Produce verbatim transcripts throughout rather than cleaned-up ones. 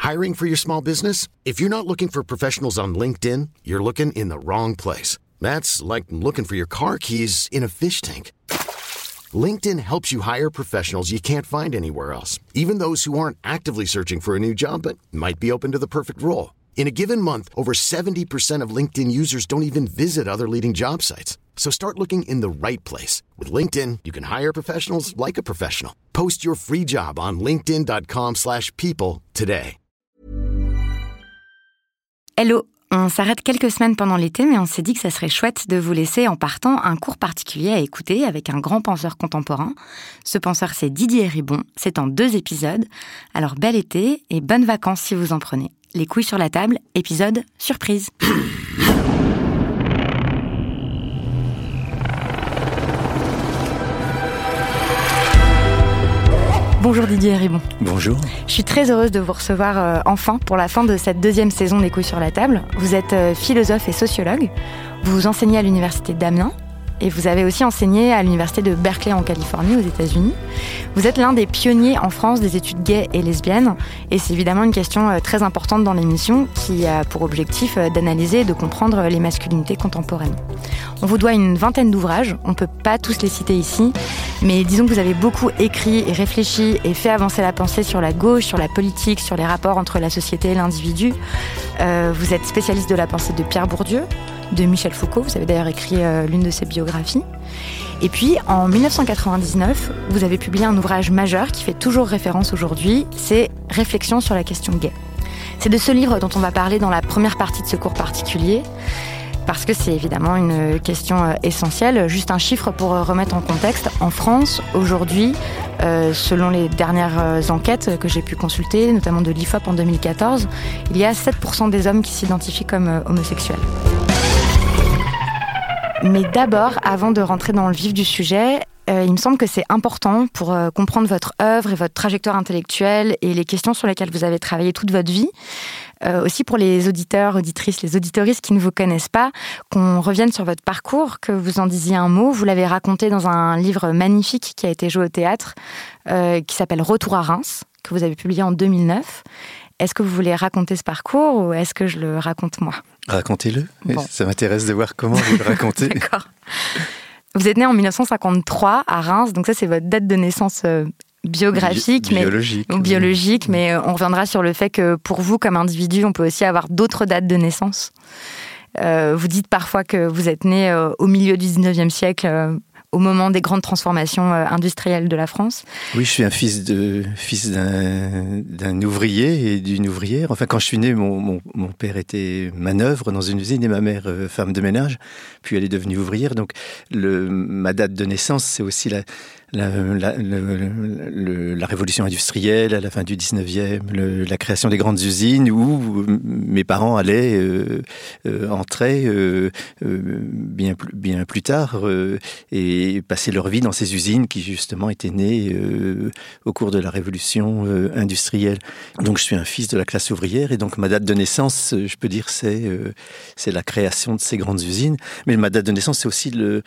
Hiring for your small business? If you're not looking for professionals on LinkedIn, you're looking in the wrong place. That's like looking for your car keys in a fish tank. LinkedIn helps you hire professionals you can't find anywhere else, even those who aren't actively searching for a new job but might be open to the perfect role. In a given month, over seventy percent of LinkedIn users don't even visit other leading job sites. So start looking in the right place. With LinkedIn, you can hire professionals like a professional. Post your free job on linkedin dot com slash people today. Hello, on s'arrête quelques semaines pendant l'été, mais on s'est dit que ça serait chouette de vous laisser en partant un cours particulier à écouter avec un grand penseur contemporain. Ce penseur, c'est Didier Ribon. C'est en deux épisodes. Alors bel été et bonnes vacances si vous en prenez. Les couilles sur la table, épisode surprise. Bonjour Didier Ribon. Bonjour. Je suis très heureuse de vous recevoir euh, enfin pour la fin de cette deuxième saison des couilles sur la table. Vous êtes euh, philosophe et sociologue. Vous enseignez à l'université d'Amiens et vous avez aussi enseigné à l'université de Berkeley en Californie, aux États-Unis. Vous êtes l'un des pionniers en France des études gays et lesbiennes et c'est évidemment une question euh, très importante dans l'émission qui a pour objectif euh, d'analyser et de comprendre les masculinités contemporaines. On vous doit une vingtaine d'ouvrages, on ne peut pas tous les citer ici, mais disons que vous avez beaucoup écrit et réfléchi et fait avancer la pensée sur la gauche, sur la politique, sur les rapports entre la société et l'individu. Euh, vous êtes spécialiste de la pensée de Pierre Bourdieu, de Michel Foucault, vous avez d'ailleurs écrit euh, l'une de ses biographies. Et puis, en dix-neuf cent quatre-vingt-dix-neuf, vous avez publié un ouvrage majeur qui fait toujours référence aujourd'hui, c'est « Réflexions sur la question gay ». C'est de ce livre dont on va parler dans la première partie de ce cours particulier, parce que c'est évidemment une question essentielle. Juste un chiffre pour remettre en contexte. En France, aujourd'hui, euh, selon les dernières enquêtes que j'ai pu consulter, notamment de l'I F O P en deux mille quatorze, il y a sept pour cent des hommes qui s'identifient comme homosexuels. Mais d'abord, avant de rentrer dans le vif du sujet, euh, il me semble que c'est important pour euh, comprendre votre œuvre et votre trajectoire intellectuelle et les questions sur lesquelles vous avez travaillé toute votre vie, Euh, aussi pour les auditeurs, auditrices, les auditoristes qui ne vous connaissent pas, qu'on revienne sur votre parcours, que vous en disiez un mot. Vous l'avez raconté dans un livre magnifique qui a été joué au théâtre, euh, qui s'appelle Retour à Reims, que vous avez publié en deux mille neuf. Est-ce que vous voulez raconter ce parcours ou est-ce que je le raconte moi ? Racontez-le, bon. Ça m'intéresse de voir comment vous le racontez. D'accord. Vous êtes né en dix-neuf cent cinquante-trois à Reims, donc ça c'est votre date de naissance euh, biographique, Bi- biologique, mais, oui. biologique, mais on reviendra sur le fait que pour vous, comme individu, on peut aussi avoir d'autres dates de naissance. Euh, vous dites parfois que vous êtes né euh, au milieu du dix-neuvième siècle, euh, au moment des grandes transformations euh, industrielles de la France. Oui, je suis un fils, de, fils d'un, d'un ouvrier et d'une ouvrière. Enfin, quand je suis né, mon, mon, mon père était manœuvre dans une usine et ma mère euh, femme de ménage. Puis elle est devenue ouvrière. Donc, le, ma date de naissance, c'est aussi la... La, la, le, le, la révolution industrielle à la fin du dix-neuvième, le, la création des grandes usines où mes parents allaient euh, euh, entrer euh, euh, bien, bien plus tard euh, et passer leur vie dans ces usines qui justement étaient nées euh, au cours de la révolution euh, industrielle. Donc je suis un fils de la classe ouvrière et donc ma date de naissance, je peux dire, c'est, euh, c'est la création de ces grandes usines. Mais ma date de naissance, c'est aussi le,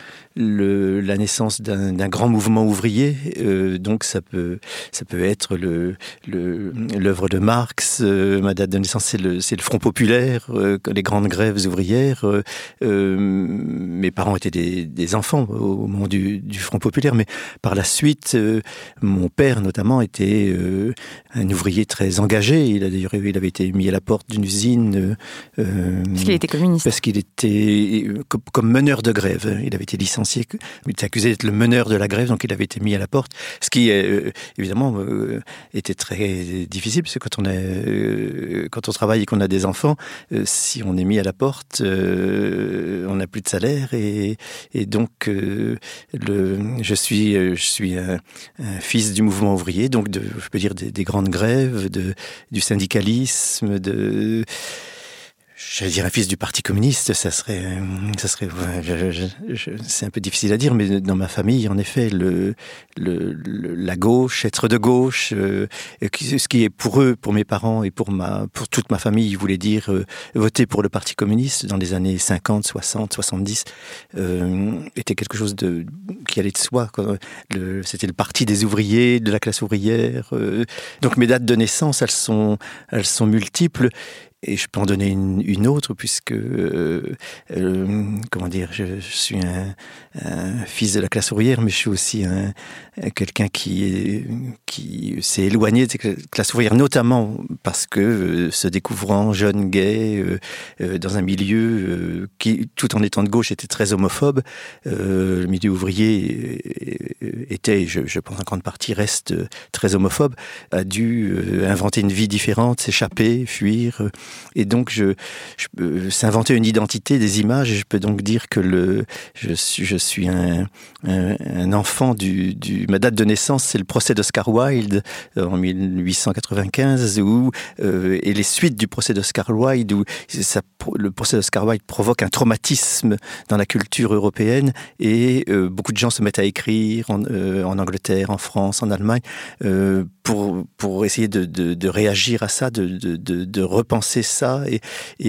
le, la naissance d'un, d'un grand mouvement ouvrier, euh, donc ça peut, ça peut être le, le, l'œuvre de Marx. Euh, ma date de naissance, c'est le, c'est le Front populaire, euh, les grandes grèves ouvrières. Euh, euh, mes parents étaient des, des enfants au moment du, du Front populaire, mais par la suite, euh, mon père notamment était euh, un ouvrier très engagé. Il a d'ailleurs, il avait été mis à la porte d'une usine euh, parce qu'il était communiste. Parce qu'il était comme, comme meneur de grève. Il avait été licencié, il était accusé d'être le meneur de la grève, donc il avait été mis à la porte, ce qui euh, évidemment euh, était très difficile parce que quand on est, euh, quand on travaille et qu'on a des enfants, euh, si on est mis à la porte, euh, on n'a plus de salaire et, et donc euh, le, je suis, je suis un, un fils du mouvement ouvrier, donc de, je peux dire des, des grandes grèves, de, du syndicalisme, de j'allais dire un fils du Parti communiste, ça serait, ça serait, ouais, je, je, je, c'est un peu difficile à dire, mais dans ma famille, en effet, le, le, le la gauche, être de gauche, euh, ce qui est pour eux, pour mes parents et pour ma, pour toute ma famille, voulait dire euh, voter pour le Parti communiste dans les années cinquante, soixante, soixante-dix, euh, était quelque chose de qui allait de soi. Quoi. Le, c'était le parti des ouvriers, de la classe ouvrière. Euh, donc mes dates de naissance, elles sont, elles sont multiples. Et je peux en donner une, une autre, puisque, euh, euh, comment dire, je, je suis un, un fils de la classe ouvrière, mais je suis aussi un, un, quelqu'un qui, est, qui s'est éloigné de la classe ouvrière, notamment parce que, euh, se découvrant jeune gay, euh, euh, dans un milieu euh, qui, tout en étant de gauche, était très homophobe, euh, le milieu ouvrier était, je, je pense en grande partie, reste très homophobe, a dû euh, inventer une vie différente, s'échapper, fuir. Euh, Et donc, je, je peux s'inventer une identité, des images, et je peux donc dire que le, je suis, je suis un, un, un enfant du, du... Ma date de naissance, c'est le procès d'Oscar Wilde en mille huit cent quatre-vingt-quinze, où, euh, et les suites du procès d'Oscar Wilde, où ça, le procès d'Oscar Wilde provoque un traumatisme dans la culture européenne, et euh, beaucoup de gens se mettent à écrire en, euh, en Angleterre, en France, en Allemagne, euh, pour, pour essayer de, de, de réagir à ça, de, de, de, de repenser ça, et,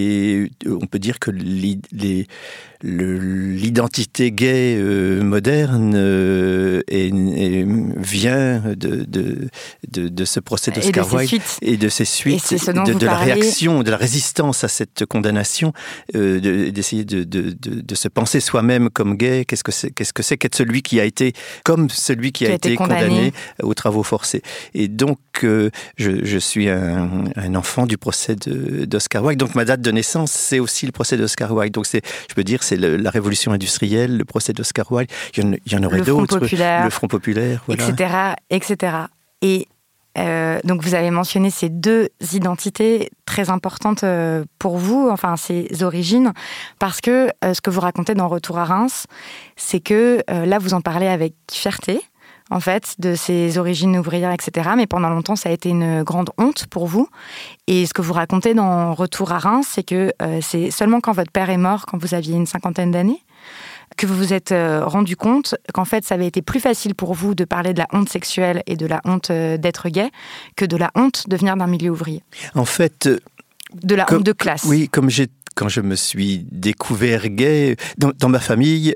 et on peut dire que les, les, le, l'identité gay euh, moderne euh, est, est, vient de, de, de, de ce procès d'Oscar Wilde et de ses suites, et de, de la réaction, de la résistance à cette condamnation, euh, de, d'essayer de, de, de, de se penser soi-même comme gay. Qu'est-ce que c'est, qu'est-ce que c'est qu'être celui qui a été comme celui qui, qui a, a été, été condamné. condamné aux travaux forcés. Et donc, euh, je, je suis un, un enfant du procès de, d'Oscar Wilde. Donc, ma date de naissance, c'est aussi le procès d'Oscar Wilde. Donc, c'est, je peux dire, c'est le, la révolution industrielle, le procès d'Oscar Wilde. Il y en, il y en aurait le d'autres. Front populaire, le Front populaire, voilà. et cetera, et cetera. Et euh, donc, vous avez mentionné ces deux identités très importantes euh, pour vous, enfin, ces origines, parce que euh, ce que vous racontez dans Retour à Reims, c'est que euh, là, vous en parlez avec fierté, en fait, de ses origines ouvrières, et cetera. Mais pendant longtemps, ça a été une grande honte pour vous. Et ce que vous racontez dans Retour à Reims, c'est que euh, c'est seulement quand votre père est mort, quand vous aviez une cinquantaine d'années, que vous vous êtes euh, rendu compte qu'en fait, ça avait été plus facile pour vous de parler de la honte sexuelle et de la honte euh, d'être gay que de la honte de venir d'un milieu ouvrier. En fait... De la comme, honte de classe. Oui, comme j'ai, quand je me suis découvert gay, dans, dans ma famille...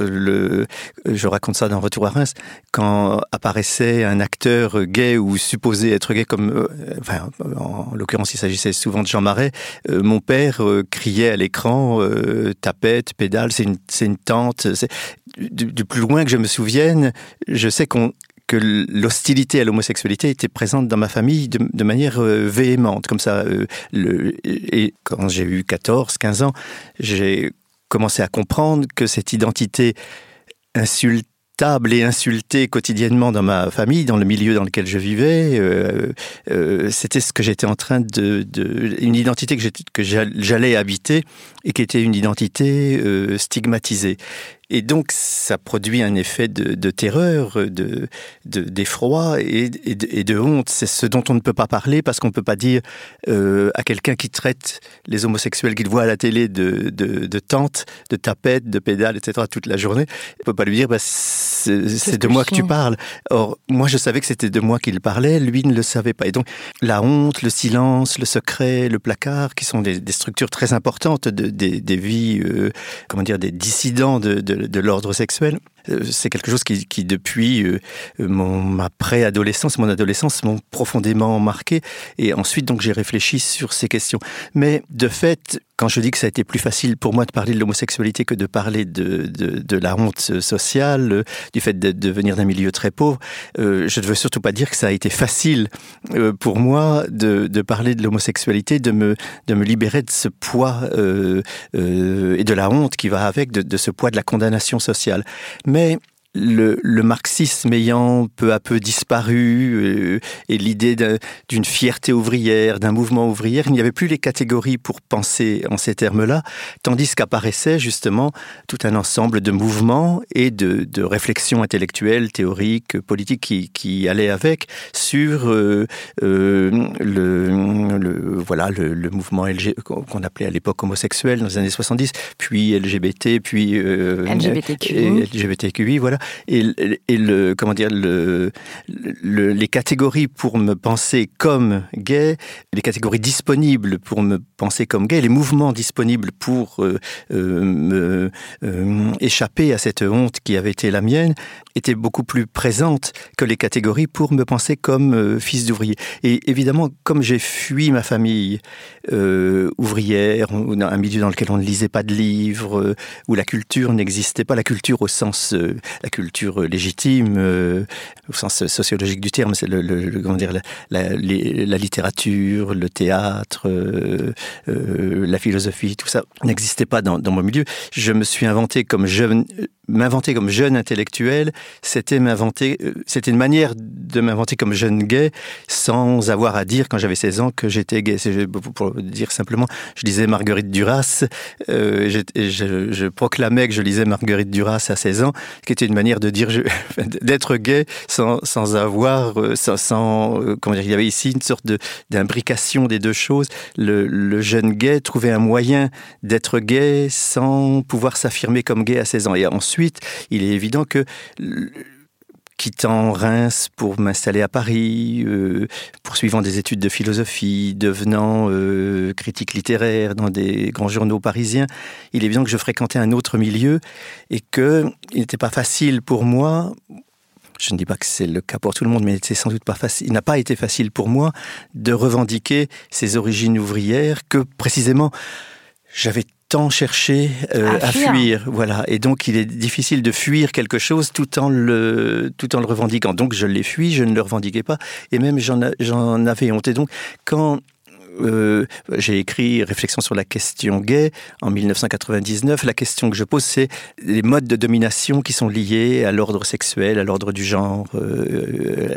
Le, je raconte ça dans Retour à Reims, quand apparaissait un acteur gay ou supposé être gay, comme, euh, enfin, en l'occurrence il s'agissait souvent de Jean Marais, euh, mon père euh, criait à l'écran euh, tapette, pédale, c'est une, c'est une tante. C'est, du, du plus loin que je me souvienne, je sais qu'on que l'hostilité à l'homosexualité était présente dans ma famille de, de manière euh, véhémente, comme ça. Euh, le, et quand j'ai eu quatorze, quinze ans, j'ai commencé à comprendre que cette identité insultable et insultée quotidiennement dans ma famille, dans le milieu dans lequel je vivais, euh, euh, c'était ce que j'étais en train de... de une identité que, j'étais, que j'allais habiter et qui était une identité euh, stigmatisée. Et donc, ça produit un effet de, de terreur, de, de, d'effroi et, et, de, et de honte. C'est ce dont on ne peut pas parler parce qu'on ne peut pas dire euh, à quelqu'un qui traite les homosexuels qu'il voit à la télé de, de, de tante, de tapette, de pédale, et cetera toute la journée. On ne peut pas lui dire bah, c'est, c'est de moi que tu parles. Or, moi, je savais que c'était de moi qu'il parlait, lui ne le savait pas. Et donc, la honte, le silence, le secret, le placard, qui sont des, des structures très importantes de, des, des vies, euh, comment dire, des dissidents de, de de l'ordre sexuel. C'est quelque chose qui, qui depuis euh, mon, ma préadolescence, mon adolescence, m'ont profondément marqué. Et ensuite, donc, j'ai réfléchi sur ces questions. Mais de fait, quand je dis que ça a été plus facile pour moi de parler de l'homosexualité que de parler de, de, de la honte sociale, euh, du fait de, de venir d'un milieu très pauvre, euh, je ne veux surtout pas dire que ça a été facile euh, pour moi de, de parler de l'homosexualité, de me, de me libérer de ce poids euh, euh, et de la honte qui va avec, de, de ce poids de la condamnation sociale. Mais le, le marxisme ayant peu à peu disparu euh, et l'idée de, d'une fierté ouvrière, d'un mouvement ouvrier, il n'y avait plus les catégories pour penser en ces termes-là, tandis qu'apparaissait justement tout un ensemble de mouvements et de, de réflexions intellectuelles, théoriques, politiques qui, qui allaient avec sur euh, euh, le, le, voilà, le, le mouvement L G, qu'on appelait à l'époque homosexuel dans les années soixante-dix, puis L G B T, puis euh, L G B T Q I. L G B T Q I, voilà. Et, et le, comment dire, le, le, les catégories pour me penser comme gay, les catégories disponibles pour me penser comme gay, les mouvements disponibles pour euh, euh, me euh, échapper à cette honte qui avait été la mienne, étaient beaucoup plus présentes que les catégories pour me penser comme euh, fils d'ouvrier. Et évidemment, comme j'ai fui ma famille euh, ouvrière, dans un milieu dans lequel on ne lisait pas de livres, euh, où la culture n'existait pas, la culture au sens, euh, la culture légitime, euh, au sens sociologique du terme, c'est le, le, le comment dire, la, la, les, la littérature, le théâtre, euh, euh, la philosophie, tout ça n'existait pas dans, dans mon milieu. Je me suis inventé comme jeune, m'inventer comme jeune intellectuel, c'était m'inventer, c'était une manière de m'inventer comme jeune gay, sans avoir à dire quand j'avais seize ans que j'étais gay. C'est, pour dire simplement, je lisais Marguerite Duras, euh, je, je, je proclamais que je lisais Marguerite Duras à seize ans, qui était une manière de dire, je, d'être gay sans, sans avoir, sans, sans comment dire, il y avait ici une sorte de, d'imbrication des deux choses. Le, le jeune gay trouvait un moyen d'être gay sans pouvoir s'affirmer comme gay à seize ans. Et ensuite, il est évident que quittant Reims pour m'installer à Paris, euh, poursuivant des études de philosophie, devenant euh, critique littéraire dans des grands journaux parisiens, il est évident que je fréquentais un autre milieu et qu'il n'était pas facile pour moi, je ne dis pas que c'est le cas pour tout le monde, mais c'est sans doute pas facile, il n'a pas été facile pour moi de revendiquer ces origines ouvrières que précisément j'avais tant cherché euh, à, à fuir. fuir, voilà. Et donc, il est difficile de fuir quelque chose tout en le, tout en le revendiquant. Donc, je l'ai fui, je ne le revendiquais pas, et même j'en, a, j'en avais honte. Et donc, quand euh, j'ai écrit Réflexions sur la question gay en dix-neuf cent quatre-vingt-dix-neuf, la question que je pose, c'est les modes de domination qui sont liés à l'ordre sexuel, à l'ordre du genre. Euh,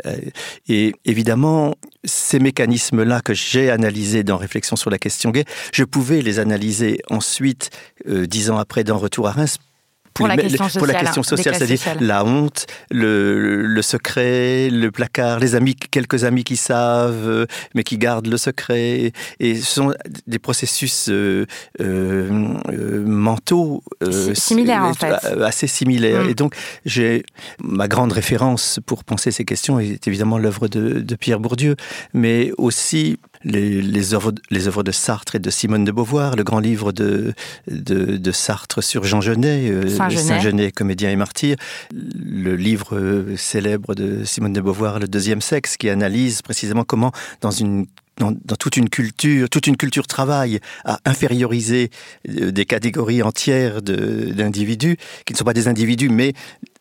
et évidemment, ces mécanismes-là que j'ai analysés dans Réflexions sur la question gay, je pouvais les analyser ensuite, euh, dix ans après, dans Retour à Reims, Pour la, question sociale, pour la question sociale, c'est-à-dire sociales. La honte, le, le secret, le placard, les amis, quelques amis qui savent, mais qui gardent le secret. Et ce sont des processus euh, euh, mentaux euh, similaires, en fait. Assez similaires. Mmh. Et donc, j'ai ma grande référence pour penser ces questions est évidemment l'œuvre de, de Pierre Bourdieu, mais aussi Les, les, œuvres, les œuvres de Sartre et de Simone de Beauvoir, le grand livre de, de, de Sartre sur Jean Genet, euh, Saint-Genet. Saint-Genet, comédien et martyr, le livre euh, célèbre de Simone de Beauvoir, Le deuxième sexe, qui analyse précisément comment, dans une Dans, dans toute une culture, toute une culture travaille à inférioriser des catégories entières de, d'individus, qui ne sont pas des individus, mais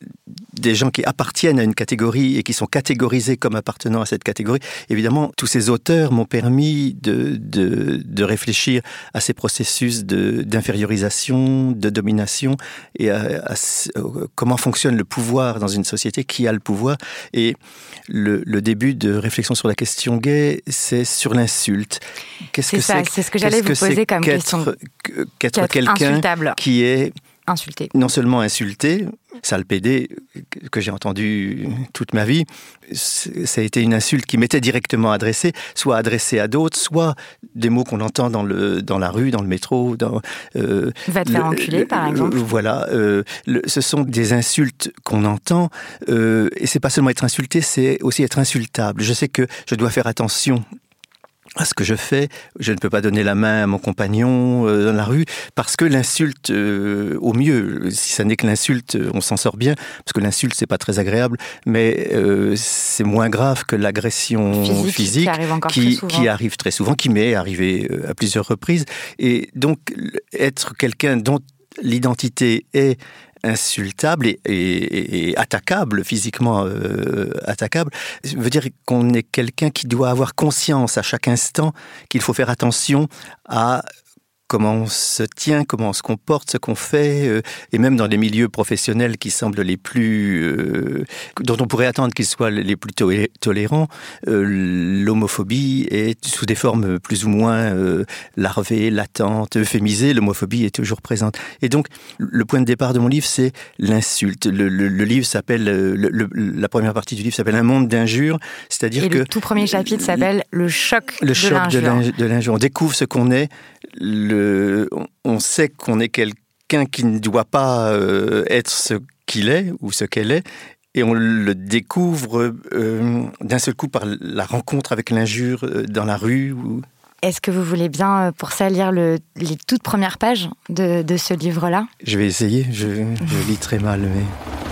des gens qui appartiennent à une catégorie et qui sont catégorisés comme appartenant à cette catégorie. Évidemment, tous ces auteurs m'ont permis de, de, de réfléchir à ces processus de, d'infériorisation, de domination, et à, à, à comment fonctionne le pouvoir dans une société, qui a le pouvoir. Et le, le début de Réflexion sur la question gay, c'est sur l'insulte. Qu'est-ce c'est que ça, c'est, c'est ce que j'allais vous poser comme question. Qu'être, qu'être quelqu'un insultable. Qui est insulté. Non seulement insulté, sale pédé, que j'ai entendu toute ma vie, ça a été une insulte qui m'était directement adressée, soit adressée à d'autres, soit des mots qu'on entend dans, le, dans la rue, dans le métro. Dans, euh, Va te faire le, enculer, par exemple. Euh, voilà, euh, le, ce sont des insultes qu'on entend, euh, et c'est pas seulement être insulté, c'est aussi être insultable. Je sais que je dois faire attention à ce que je fais. Je ne peux pas donner la main à mon compagnon euh, dans la rue, parce que l'insulte, euh, au mieux, si ça n'est que l'insulte, on s'en sort bien, parce que l'insulte, c'est pas très agréable, mais euh, c'est moins grave que l'agression physique, physique qui, arrive encore qui, très qui arrive très souvent, qui m'est arrivé à plusieurs reprises. Et donc, être quelqu'un dont l'identité est insultable et, et, et attaquable, physiquement euh, attaquable, veut dire qu'on est quelqu'un qui doit avoir conscience à chaque instant qu'il faut faire attention à comment on se tient, comment on se comporte, ce qu'on fait, euh, et même dans les milieux professionnels qui semblent les plus, euh, dont on pourrait attendre qu'ils soient les plus to- tolérants, euh, l'homophobie est sous des formes plus ou moins euh, larvées, latentes, euphémisées. L'homophobie est toujours présente. Et donc, le point de départ de mon livre, c'est l'insulte. Le, le, le livre s'appelle, le, le, la première partie du livre s'appelle Un monde d'injures, c'est-à-dire et que... le tout premier chapitre s'appelle Le choc le de choc l'injure. de l'injure. De l'injure. On découvre ce qu'on est. Le, on sait qu'on est quelqu'un qui ne doit pas euh, être ce qu'il est ou ce qu'elle est, et on le découvre euh, d'un seul coup par la rencontre avec l'injure euh, dans la rue. Ou... Est-ce que vous voulez bien, pour ça, lire le, les toutes premières pages de, de ce livre-là ? Je vais essayer, je, je lis très mal. Mais...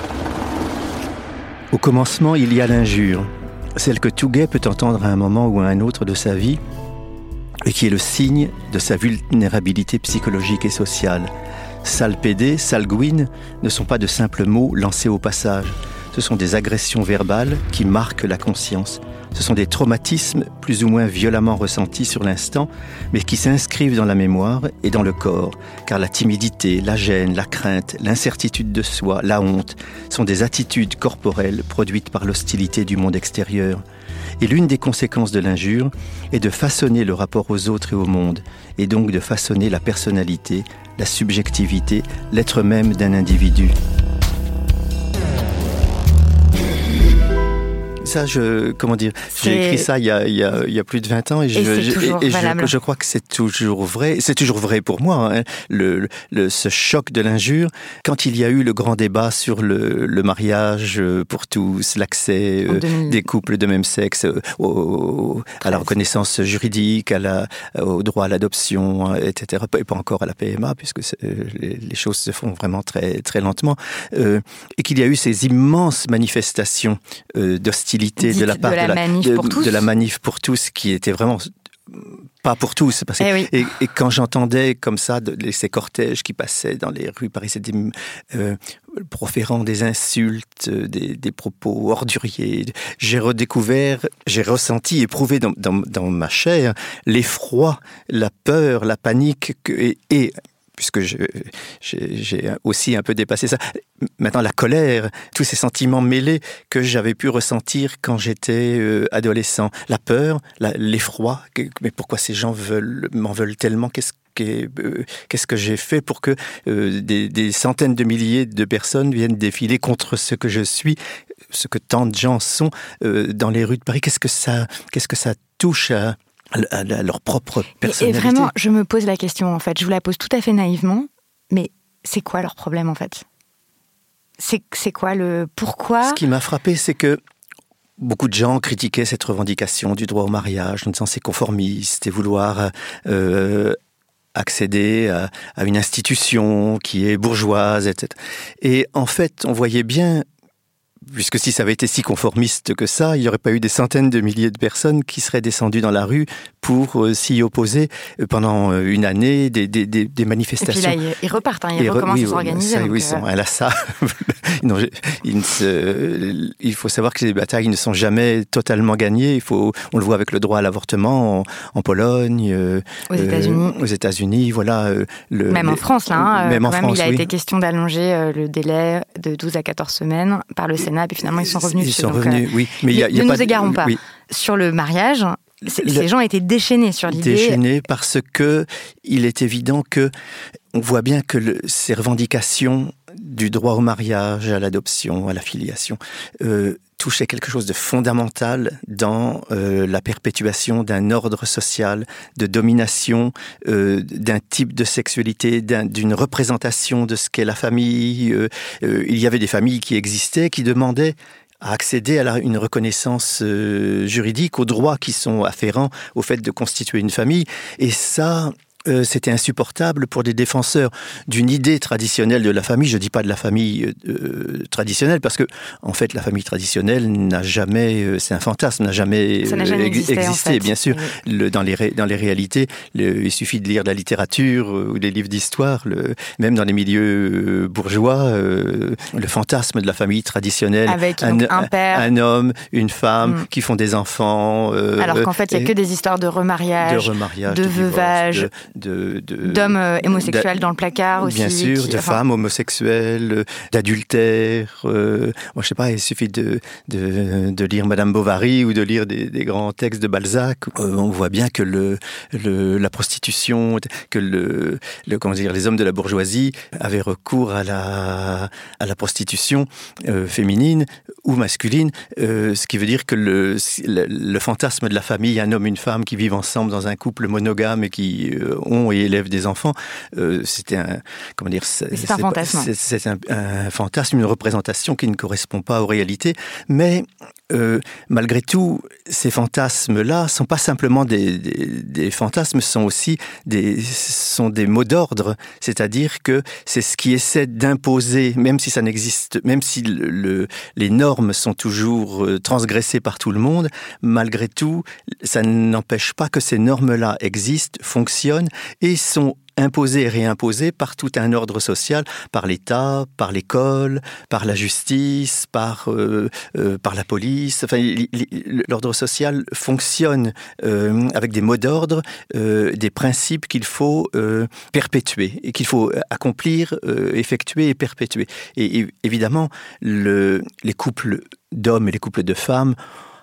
Au commencement, il y a l'injure, celle que tout gai peut entendre à un moment ou à un autre de sa vie, et qui est le signe de sa vulnérabilité psychologique et sociale. Sale pédé, sale gouine ne sont pas de simples mots lancés au passage. Ce sont des agressions verbales qui marquent la conscience. Ce sont des traumatismes plus ou moins violemment ressentis sur l'instant, mais qui s'inscrivent dans la mémoire et dans le corps, car la timidité, la gêne, la crainte, l'incertitude de soi, la honte sont des attitudes corporelles produites par l'hostilité du monde extérieur. Et l'une des conséquences de l'injure est de façonner le rapport aux autres et au monde, et donc de façonner la personnalité, la subjectivité, l'être même d'un individu. Ça, je, comment dire, c'est... j'ai écrit ça il y a, il y a, il y a plus de vingt ans et, je, et c'est je, toujours et, et valable. je, je crois que c'est toujours vrai. C'est toujours vrai pour moi, hein, le, le, ce choc de l'injure. Quand il y a eu le grand débat sur le, le mariage pour tous, l'accès euh, des couples de même sexe euh, au, à la reconnaissance juridique, à la, au droit à l'adoption, et cetera. Et pas encore à la P M A, puisque les, les choses se font vraiment très, très lentement. Euh, et qu'il y a eu ces immenses manifestations euh, d'hostilité de la part de la, de, la manif de, pour tous. de la manif pour tous, qui était vraiment pas pour tous. Parce que, eh oui. et, et quand j'entendais comme ça de, de, ces cortèges qui passaient dans les rues parisiennes, euh, proférant des insultes, des, des propos orduriers, j'ai redécouvert, j'ai ressenti, éprouvé dans, dans, dans ma chair l'effroi, la peur, la panique que, et, et puisque je, j'ai, j'ai aussi un peu dépassé ça. Maintenant, la colère, tous ces sentiments mêlés que j'avais pu ressentir quand j'étais euh, adolescent. La peur, la, l'effroi, que, mais pourquoi ces gens veulent, m'en veulent tellement ? Qu'est-ce que, euh, qu'est-ce que j'ai fait pour que euh, des, des centaines de milliers de personnes viennent défiler contre ce que je suis, ce que tant de gens sont euh, dans les rues de Paris ? Qu'est-ce que ça, qu'est-ce que ça touche à... à leur propre personnalité. Et vraiment, je me pose la question, en fait. Je vous la pose tout à fait naïvement, mais c'est quoi leur problème, en fait ? C'est, c'est quoi le... Pourquoi ? Ce qui m'a frappé, c'est que beaucoup de gens critiquaient cette revendication du droit au mariage, en disant c'est conformiste et vouloir euh, accéder à, à une institution qui est bourgeoise, et cetera. Et en fait, on voyait bien... Puisque si ça avait été si conformiste que ça, il n'y aurait pas eu des centaines de milliers de personnes qui seraient descendues dans la rue pour euh, s'y opposer pendant euh, une année, des, des, des, des manifestations. Et puis là, ils repartent, hein, ils re- recommencent oui, à s'organiser. Ça, donc oui, euh... là, ça, non, je, il, ne se, il faut savoir que les batailles ne sont jamais totalement gagnées. Il faut, on le voit avec le droit à l'avortement en, en Pologne, euh, aux États-Unis. Euh, aux États-Unis, voilà. Euh, le, même les, en France, là, hein, même en même, France, il a oui. été question d'allonger euh, le délai de douze à quatorze semaines par le Sénat, puis finalement ils sont revenus ils dessus. Sont donc, revenus, euh, oui. Mais y a, y a ne pas nous égarons pas. Oui. Sur le mariage, c- le... ces gens étaient déchaînés sur l'idée. Déchaînés parce que il est évident que on voit bien que le, ces revendications du droit au mariage, à l'adoption, à la filiation, euh, touchaient quelque chose de fondamental dans euh, la perpétuation d'un ordre social, de domination, euh, d'un type de sexualité, d'un, d'une représentation de ce qu'est la famille. Euh, euh, il y avait des familles qui existaient, qui demandaient à accéder à la, une reconnaissance euh, juridique, aux droits qui sont afférents au fait de constituer une famille. Et ça... Euh, c'était insupportable pour des défenseurs d'une idée traditionnelle de la famille. Je ne dis pas de la famille euh, traditionnelle, parce que, en fait, la famille traditionnelle n'a jamais, euh, c'est un fantasme, n'a jamais, Ça n'a jamais euh, existé, existé, en fait. bien sûr. Oui. Le, dans, les ré, dans les réalités, le, il suffit de lire de la littérature euh, ou des livres d'histoire, le, même dans les milieux euh, bourgeois, euh, le fantasme de la famille traditionnelle. Avec un, donc, un père. Un, un homme, une femme, mm. qui font des enfants. Euh, Alors qu'en fait, il n'y a que des histoires de remariage, de, remariage, de, de veuvage, divorce, de, de d'hommes euh, homosexuels dans le placard aussi. Bien sûr, qui, de enfin... femmes homosexuelles, d'adultères. Euh, moi, je sais pas, il suffit de, de, de lire Madame Bovary ou de lire des, des grands textes de Balzac. Euh, on voit bien que le, le, la prostitution, que le, le, comment dire, les hommes de la bourgeoisie avaient recours à la, à la prostitution euh, féminine ou masculine, euh, ce qui veut dire que le, le, le fantasme de la famille, un homme, une femme qui vivent ensemble dans un couple monogame et qui euh, ont et élèvent des enfants, euh, c'était un, comment dire, c'est, c'est un c'est fantasme. Pas, c'est, c'est un, un fantasme, une représentation qui ne correspond pas aux réalités, mais euh, malgré tout, ces fantasmes-là sont pas simplement des, des, des fantasmes, sont aussi des, sont des mots d'ordre, c'est-à-dire que c'est ce qui essaie d'imposer, même si ça n'existe, même si le, le, les normes sont toujours transgressées par tout le monde, malgré tout, ça n'empêche pas que ces normes-là existent, fonctionnent et sont imposées et réimposées par tout un ordre social, par l'État, par l'école, par la justice, par, euh, euh, par la police. Enfin, l'ordre social fonctionne euh, avec des mots d'ordre, euh, des principes qu'il faut euh, perpétuer et qu'il faut accomplir, euh, effectuer et perpétuer. Et, et évidemment, le, les couples d'hommes et les couples de femmes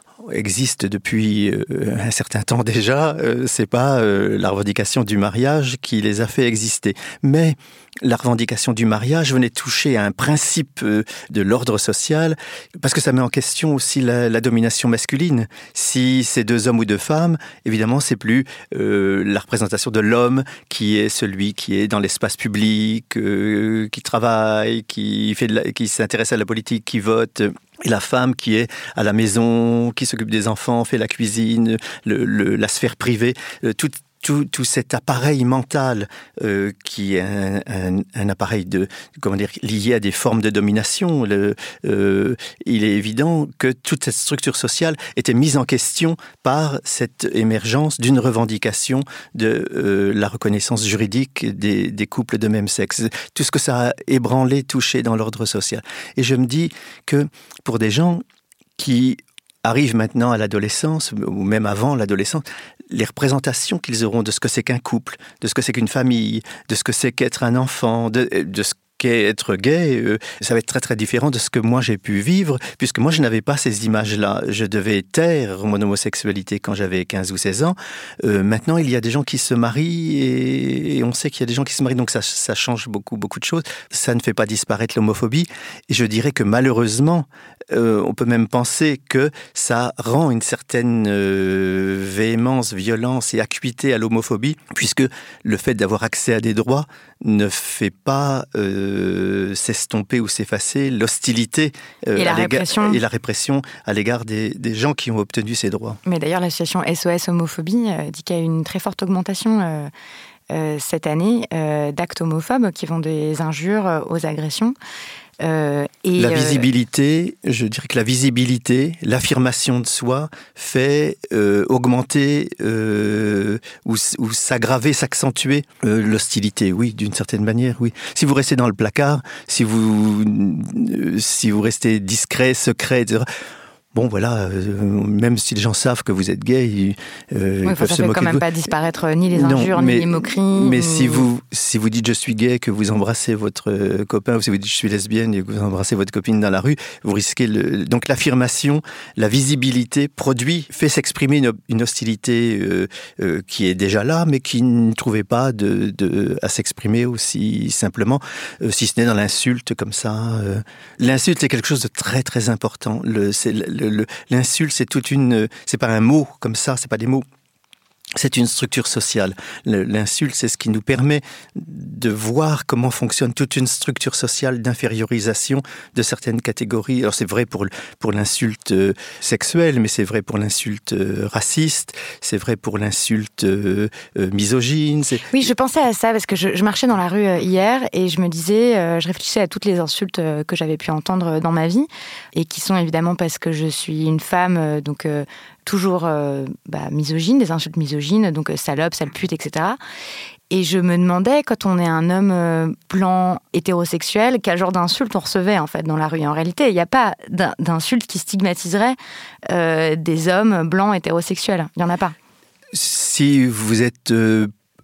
existe depuis euh, un certain temps déjà. Euh, c'est pas euh, la revendication du mariage qui les a fait exister. Mais la revendication du mariage venait toucher à un principe euh, de l'ordre social, parce que ça met en question aussi la, la domination masculine. Si c'est deux hommes ou deux femmes, évidemment, c'est plus euh, la représentation de l'homme qui est celui qui est dans l'espace public, euh, qui travaille, qui, fait de la, qui s'intéresse à la politique, qui vote. Et la femme qui est à la maison, qui s'occupe des enfants, fait la cuisine, le, le, la sphère privée, euh, tout, tout, tout cet appareil mental euh, qui est un, un, un appareil de, comment dire, lié à des formes de domination. Le, euh, il est évident que toute cette structure sociale était mise en question par cette émergence d'une revendication de euh, la reconnaissance juridique des, des couples de même sexe. Tout ce que ça a ébranlé, touché dans l'ordre social. Et je me dis que pour des gens qui arrivent maintenant à l'adolescence, ou même avant l'adolescence, les représentations qu'ils auront de ce que c'est qu'un couple, de ce que c'est qu'une famille, de ce que c'est qu'être un enfant, de, de ce qu'est être gay, euh, ça va être très très différent de ce que moi j'ai pu vivre, puisque moi je n'avais pas ces images-là. Je devais taire mon homosexualité quand j'avais quinze ou seize ans. Euh, maintenant, il y a des gens qui se marient et, et on sait qu'il y a des gens qui se marient, donc ça, ça change beaucoup, beaucoup de choses. Ça ne fait pas disparaître l'homophobie. Et je dirais que malheureusement, euh, on peut même penser que ça rend une certaine euh, véhémence, violence et acuité à l'homophobie, puisque le fait d'avoir accès à des droits ne fait pas euh, s'estomper ou s'effacer l'hostilité euh, et, la répression. et la répression à l'égard des, des gens qui ont obtenu ces droits. Mais d'ailleurs, l'association S O S Homophobie euh, dit qu'il y a une très forte augmentation euh, euh, cette année euh, d'actes homophobes qui vont des injures aux agressions. Euh, et la visibilité, euh... je dirais que la visibilité, l'affirmation de soi fait euh, augmenter euh, ou, ou s'aggraver, s'accentuer euh, l'hostilité, oui, d'une certaine manière, oui. Si vous restez dans le placard, si vous, euh, si vous restez discret, secret, et cetera, bon, voilà, euh, même si les gens savent que vous êtes gay, ils, euh, oui, ils peuvent ça se ne fait moquer quand même de vous. pas disparaître ni les injures, non, mais, ni les moqueries. Mais ni... si vous si vous dites je suis gay, que vous embrassez votre euh, copain, ou si vous dites je suis lesbienne et que vous embrassez votre copine dans la rue, vous risquez le... Donc l'affirmation, la visibilité produit, fait s'exprimer une, une hostilité euh, euh, qui est déjà là, mais qui ne trouvait pas de, de, à s'exprimer aussi simplement, euh, si ce n'est dans l'insulte comme ça. Euh. L'insulte, c'est quelque chose de très très important. Le, c'est le, le, l'insulte, c'est toute une, c'est pas un mot comme ça, c'est pas des mots. C'est une structure sociale. L'insulte, c'est ce qui nous permet de voir comment fonctionne toute une structure sociale d'infériorisation de certaines catégories. Alors c'est vrai pour, pour l'insulte sexuelle, mais c'est vrai pour l'insulte raciste, c'est vrai pour l'insulte misogyne. C'est... Oui, je pensais à ça parce que je, je marchais dans la rue hier et je me disais, je réfléchissais à toutes les insultes que j'avais pu entendre dans ma vie et qui sont évidemment parce que je suis une femme, donc... toujours euh, bah, misogyne, des insultes misogynes, donc euh, salope, sale pute, et cetera. Et je me demandais, quand on est un homme euh, blanc, hétérosexuel, quel genre d'insultes on recevait en fait dans la rue. En réalité, il n'y a pas d'insultes qui stigmatiseraient euh, des hommes blancs hétérosexuels. Il n'y en a pas. Si vous êtes... Euh...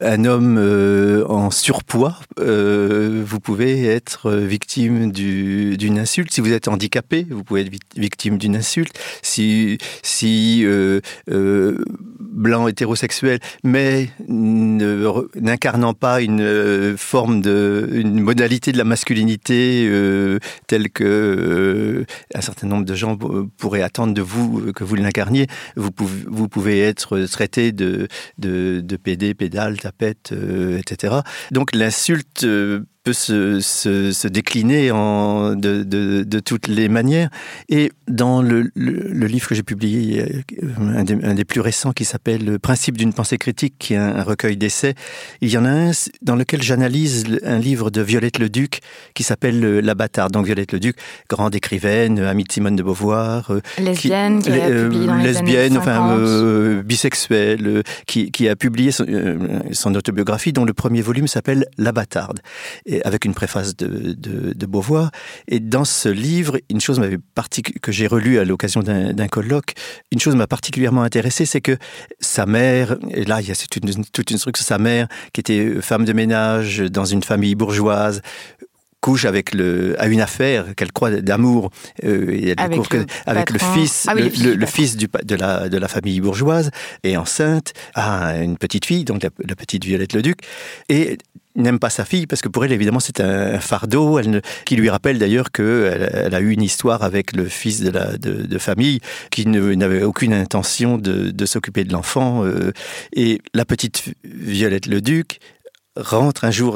un homme euh, en surpoids, euh, vous pouvez être victime du, d'une insulte. Si vous êtes handicapé, vous pouvez être victime d'une insulte. Si, si euh, euh, blanc hétérosexuel, mais ne, n'incarnant pas une forme de, une modalité de la masculinité euh, telle que euh, un certain nombre de gens pourraient attendre de vous que vous l'incarniez, vous pouvez, vous pouvez être traité de, de, de pédé, pédale, tapette, euh, et cetera. Donc l'insulte euh, peut se, se, se décliner en, de, de, de toutes les manières. Et dans le, le, le livre que j'ai publié, un des, un des plus récents, qui s'appelle « Le principe d'une pensée critique », qui est un, un recueil d'essais, il y en a un dans lequel j'analyse un livre de Violette Leduc qui s'appelle « La bâtarde ». Donc Violette Leduc, grande écrivaine, amie de Simone de Beauvoir. Lesbienne, qui, qui a euh, publié dans les lesbienne, années cinquante. Enfin, euh, bisexuelle, euh, qui, qui a publié son, euh, son autobiographie, dont le premier volume s'appelle « La bâtarde ». Avec une préface de, de, de Beauvoir. Et dans ce livre, une chose m'avait partic... que j'ai relue à l'occasion d'un, d'un colloque, une chose m'a particulièrement intéressé, c'est que sa mère, et là il y a toute une, toute une structure, sa mère qui était femme de ménage dans une famille bourgeoise, couche avec le, a une affaire qu'elle croit d'amour, euh, et elle avec, découvre le, que, avec le fils, ah oui, le, le fils, le, le fils du, de, la, de la famille bourgeoise, est enceinte, a une petite fille, donc la, la petite Violette Leduc, et n'aime pas sa fille parce que pour elle, évidemment, c'est un fardeau, elle ne, qui lui rappelle d'ailleurs qu'elle elle a eu une histoire avec le fils de, la, de, de famille qui ne, n'avait aucune intention de, de s'occuper de l'enfant. Euh, et la petite Violette Leduc rentre un jour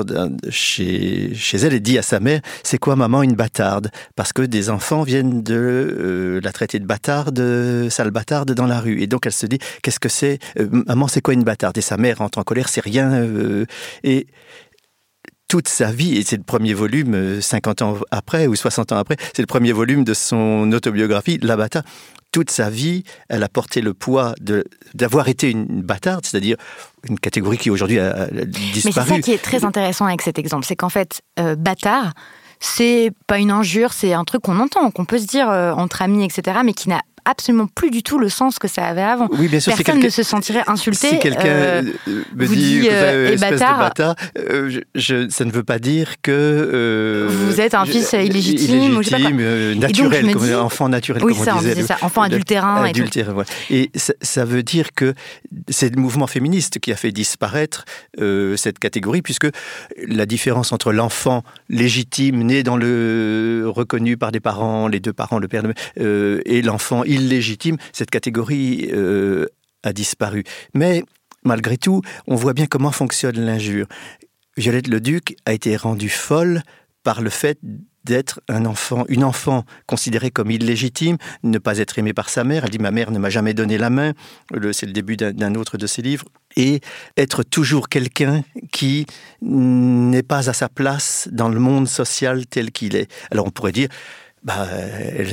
chez, chez elle et dit à sa mère « C'est quoi maman une bâtarde ?» Parce que des enfants viennent de euh, la traiter de bâtarde, sale bâtarde dans la rue. Et donc elle se dit « Qu'est-ce que c'est euh, Maman, c'est quoi une bâtarde ?» Et sa mère rentre en colère « C'est rien. Euh, » Et toute sa vie, et c'est le premier volume, cinquante ans après ou soixante ans après, c'est le premier volume de son autobiographie, La bâtarde. Toute sa vie, elle a porté le poids de, d'avoir été une bâtarde, c'est-à-dire une catégorie qui aujourd'hui a, a disparu. Mais c'est ça qui est très intéressant avec cet exemple, c'est qu'en fait, euh, bâtard, c'est pas une injure, c'est un truc qu'on entend, qu'on peut se dire euh, entre amis, et cetera, mais qui n'a absolument plus du tout le sens que ça avait avant. Oui, bien sûr, personne ne se sentirait insulté. Si quelqu'un euh, me vous dit, dit euh, espèce bâtard, de bâtard, euh, je, je, ça ne veut pas dire que euh, vous êtes un fils je, illégitime, illégitime ou je sais pas quoi. Euh, naturel, comme dis, enfant naturel, oui, comme ça, on disait. On disait ça, enfant adultérin. Adultérin, voilà. Et ça, ça veut dire que c'est le mouvement féministe qui a fait disparaître euh, cette catégorie, puisque la différence entre l'enfant légitime, né dans le reconnu par des parents, les deux parents, le père, euh, et l'enfant illégitime, cette catégorie euh, a disparu. Mais malgré tout, on voit bien comment fonctionne l'injure. Violette Leduc a été rendue folle par le fait d'être un enfant, une enfant considérée comme illégitime, ne pas être aimée par sa mère. Elle dit « Ma mère ne m'a jamais donné la main ». C'est le début d'un, d'un autre de ses livres. Et être toujours quelqu'un qui n'est pas à sa place dans le monde social tel qu'il est. Alors on pourrait dire bah, elle,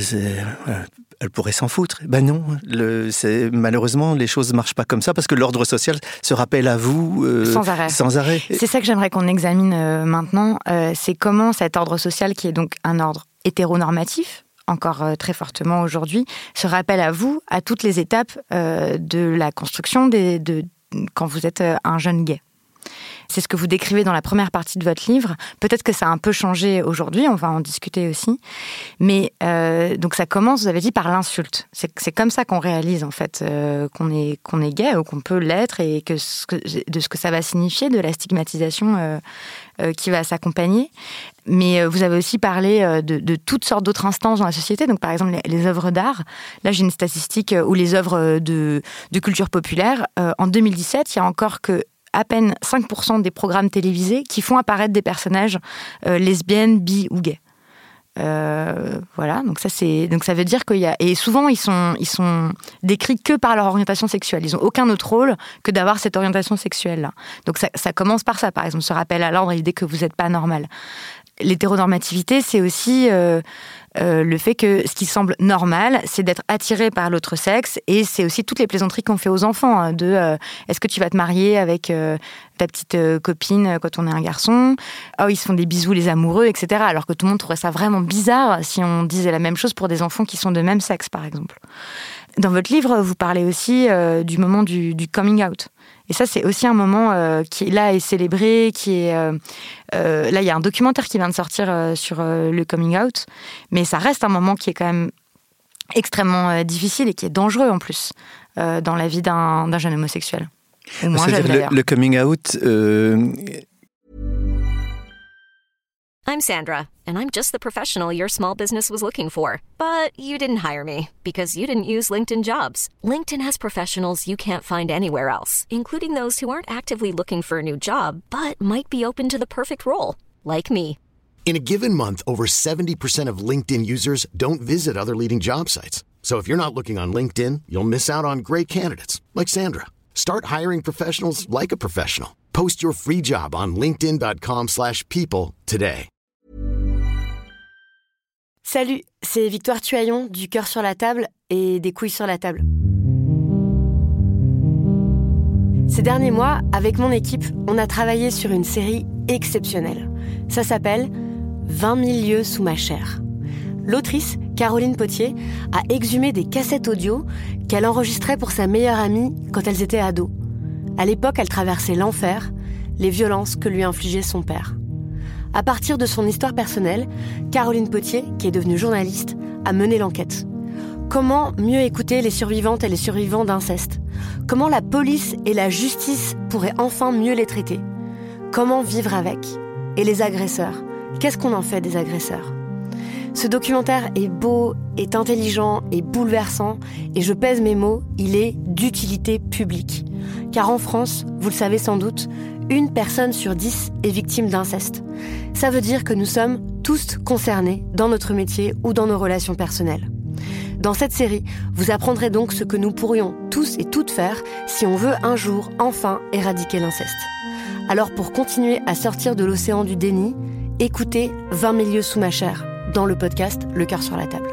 elle pourrait s'en foutre. Ben non, le, c'est, malheureusement, les choses ne marchent pas comme ça parce que l'ordre social se rappelle à vous euh, sans arrêt. Sans arrêt. C'est ça que j'aimerais qu'on examine euh, maintenant. Euh, c'est comment cet ordre social, qui est donc un ordre hétéronormatif, encore euh, très fortement aujourd'hui, se rappelle à vous à toutes les étapes euh, de la construction des, de, quand vous êtes euh, un jeune gay. C'est ce que vous décrivez dans la première partie de votre livre. Peut-être que ça a un peu changé aujourd'hui, on va en discuter aussi. Mais euh, donc ça commence, vous avez dit, par l'insulte. C'est, c'est comme ça qu'on réalise en fait euh, qu'on est, qu'on est gay ou qu'on peut l'être et que, ce que de ce que ça va signifier, de la stigmatisation euh, euh, qui va s'accompagner. Mais euh, vous avez aussi parlé euh, de, de toutes sortes d'autres instances dans la société. Donc par exemple les, les œuvres d'art. Là j'ai une statistique où les œuvres de, de culture populaire. Euh, en deux mille dix-sept, il y a encore que à peine cinq pour cent des programmes télévisés qui font apparaître des personnages euh, lesbiennes, bi ou gays. Euh, voilà, donc ça c'est, donc ça veut dire qu'il y a, et souvent ils sont, ils sont décrits que par leur orientation sexuelle. Ils ont aucun autre rôle que d'avoir cette orientation sexuelle là. Donc ça, ça commence par ça, par exemple, ce rappel à l'ordre et l'idée que vous n'êtes pas normal. L'hétéronormativité, c'est aussi euh, euh, le fait que ce qui semble normal, c'est d'être attiré par l'autre sexe, et c'est aussi toutes les plaisanteries qu'on fait aux enfants, hein, de euh, est-ce que tu vas te marier avec euh, ta petite euh, copine quand on est un garçon, oh ils se font des bisous les amoureux, et cetera. Alors que tout le monde trouverait ça vraiment bizarre si on disait la même chose pour des enfants qui sont de même sexe, par exemple. Dans votre livre, vous parlez aussi euh, du moment du, du coming out. Et ça, c'est aussi un moment euh, qui, là, est célébré, qui est... Euh, euh, là, il y a un documentaire qui vient de sortir euh, sur euh, le coming out, mais ça reste un moment qui est quand même extrêmement euh, difficile et qui est dangereux, en plus, euh, dans la vie d'un, d'un jeune homosexuel. Ou moins jeune, d'ailleurs. Le, le coming out... Euh... I'm Sandra, and I'm just the professional your small business was looking for. But you didn't hire me, because you didn't use LinkedIn Jobs. LinkedIn has professionals you can't find anywhere else, including those who aren't actively looking for a new job, but might be open to the perfect role, like me. In a given month, over seventy percent of LinkedIn users don't visit other leading job sites. So if you're not looking on LinkedIn, you'll miss out on great candidates, like Sandra. Start hiring professionals like a professional. Post your free job on linkedin.com slash people today. Salut, c'est Victoire Tuaillon du Cœur sur la table et des couilles sur la table. Ces derniers mois, avec mon équipe, on a travaillé sur une série exceptionnelle. Ça s'appelle « vingt mille lieues sous ma chair ». L'autrice, Caroline Potier, a exhumé des cassettes audio qu'elle enregistrait pour sa meilleure amie quand elles étaient ados. À l'époque, elle traversait l'enfer, les violences que lui infligeait son père. À partir de son histoire personnelle, Caroline Potier, qui est devenue journaliste, a mené l'enquête. Comment mieux écouter les survivantes et les survivants d'inceste ? Comment la police et la justice pourraient enfin mieux les traiter ? Comment vivre avec ? Et les agresseurs ? Qu'est-ce qu'on en fait des agresseurs ? Ce documentaire est beau, est intelligent, est bouleversant, et je pèse mes mots, il est d'utilité publique. Car en France, vous le savez sans doute, une personne sur dix est victime d'inceste. Ça veut dire que nous sommes tous concernés dans notre métier ou dans nos relations personnelles. Dans cette série, vous apprendrez donc ce que nous pourrions tous et toutes faire si on veut un jour enfin éradiquer l'inceste. Alors pour continuer à sortir de l'océan du déni, écoutez vingt mille lieues sous ma chair dans le podcast Le Cœur sur la table.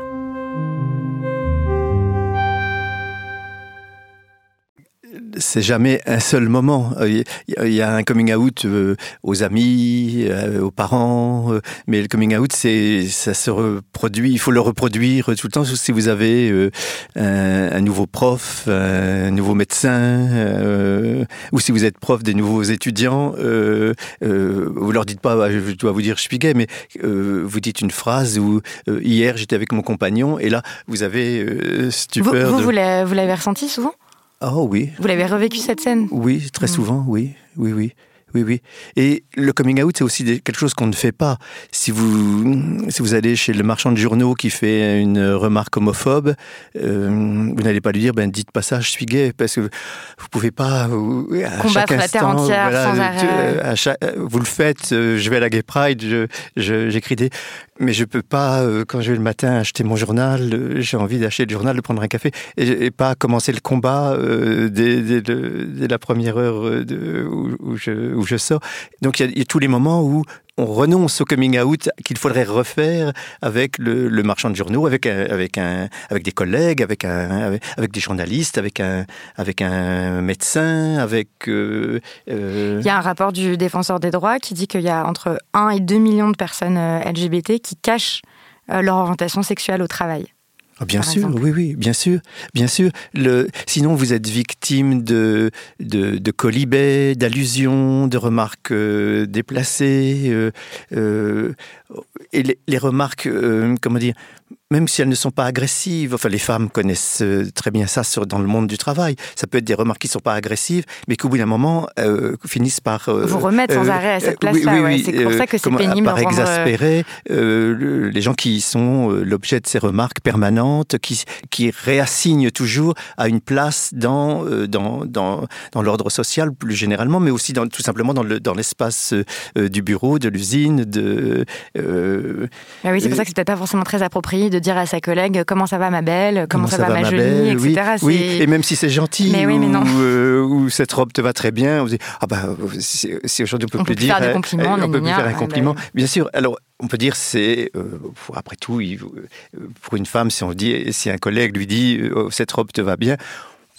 C'est jamais un seul moment. Il y a un coming out aux amis, aux parents, mais le coming out, c'est, ça se reproduit. Il faut le reproduire tout le temps. Si vous avez un, un nouveau prof, un nouveau médecin, euh, ou si vous êtes prof des nouveaux étudiants, euh, euh, vous leur dites pas, je dois vous dire, je suis gay, mais euh, vous dites une phrase où euh, hier j'étais avec mon compagnon, et là vous avez euh, stupeur. Vous, vous, de... vous, l'avez, vous l'avez ressenti souvent ? Oh oui. Vous l'avez revécu cette scène ? Oui, très souvent, oui, oui, oui. Oui, oui. Et le coming out, c'est aussi des, quelque chose qu'on ne fait pas. Si vous, si vous allez chez le marchand de journaux qui fait une remarque homophobe, euh, vous n'allez pas lui dire, ben, dites pas ça, je suis gay, parce que vous pouvez pas, à combattre chaque la terre instant, entière, voilà, sans arrêt. À chaque, vous le faites, je vais à la Gay Pride, je, je, j'écris des, mais je peux pas, quand je vais le matin acheter mon journal, j'ai envie d'acheter le journal, de prendre un café, et, et pas commencer le combat euh, dès, dès, le, dès la première heure de, où, où je, où je sors. Donc il y, y a tous les moments où on renonce au coming out qu'il faudrait refaire avec le, le marchand de journaux, avec un, avec un, avec des collègues, avec un, avec, avec des journalistes, avec un, avec un médecin, avec. Euh, euh... Il y a un rapport du Défenseur des droits qui dit qu'il y a entre un et deux millions de personnes L G B T qui cachent euh, leur orientation sexuelle au travail. Bien sûr, exemple. oui, oui, bien sûr, bien sûr. Le, sinon, vous êtes victime de, de, de colibets, d'allusions, de remarques euh, déplacées. Euh, euh, et les, les remarques, euh, comment dire, même si elles ne sont pas agressives, enfin les femmes connaissent très bien ça sur, dans le monde du travail, ça peut être des remarques qui ne sont pas agressives, mais qu'au bout d'un moment euh, finissent par... Euh, Vous remettre sans euh, arrêt à cette place-là, oui, oui, ouais. oui, C'est pour ça que c'est comme, pénible. Par exaspérer euh, le, les gens qui sont l'objet de ces remarques permanentes, qui, qui réassignent toujours à une place dans, dans, dans, dans l'ordre social plus généralement, mais aussi dans, tout simplement dans, le, dans l'espace euh, du bureau, de l'usine, de... Euh, ah oui, c'est pour ça que c'est peut-être pas forcément très approprié de dire à sa collègue comment ça va ma belle, comment, comment ça, ça va ma jolie, belle, et cetera. Oui, c'est... oui, et même si c'est gentil, mais oui, mais non. Ou, euh, ou cette robe te va très bien, on dit ah bah si, si aujourd'hui on peut on plus peut dire, faire des compliments, euh, on peut plus faire un ah, compliment. bah... Bien sûr. Alors on peut dire c'est euh, après tout, il, pour une femme, si on dit, si un collègue lui dit oh, cette robe te va bien.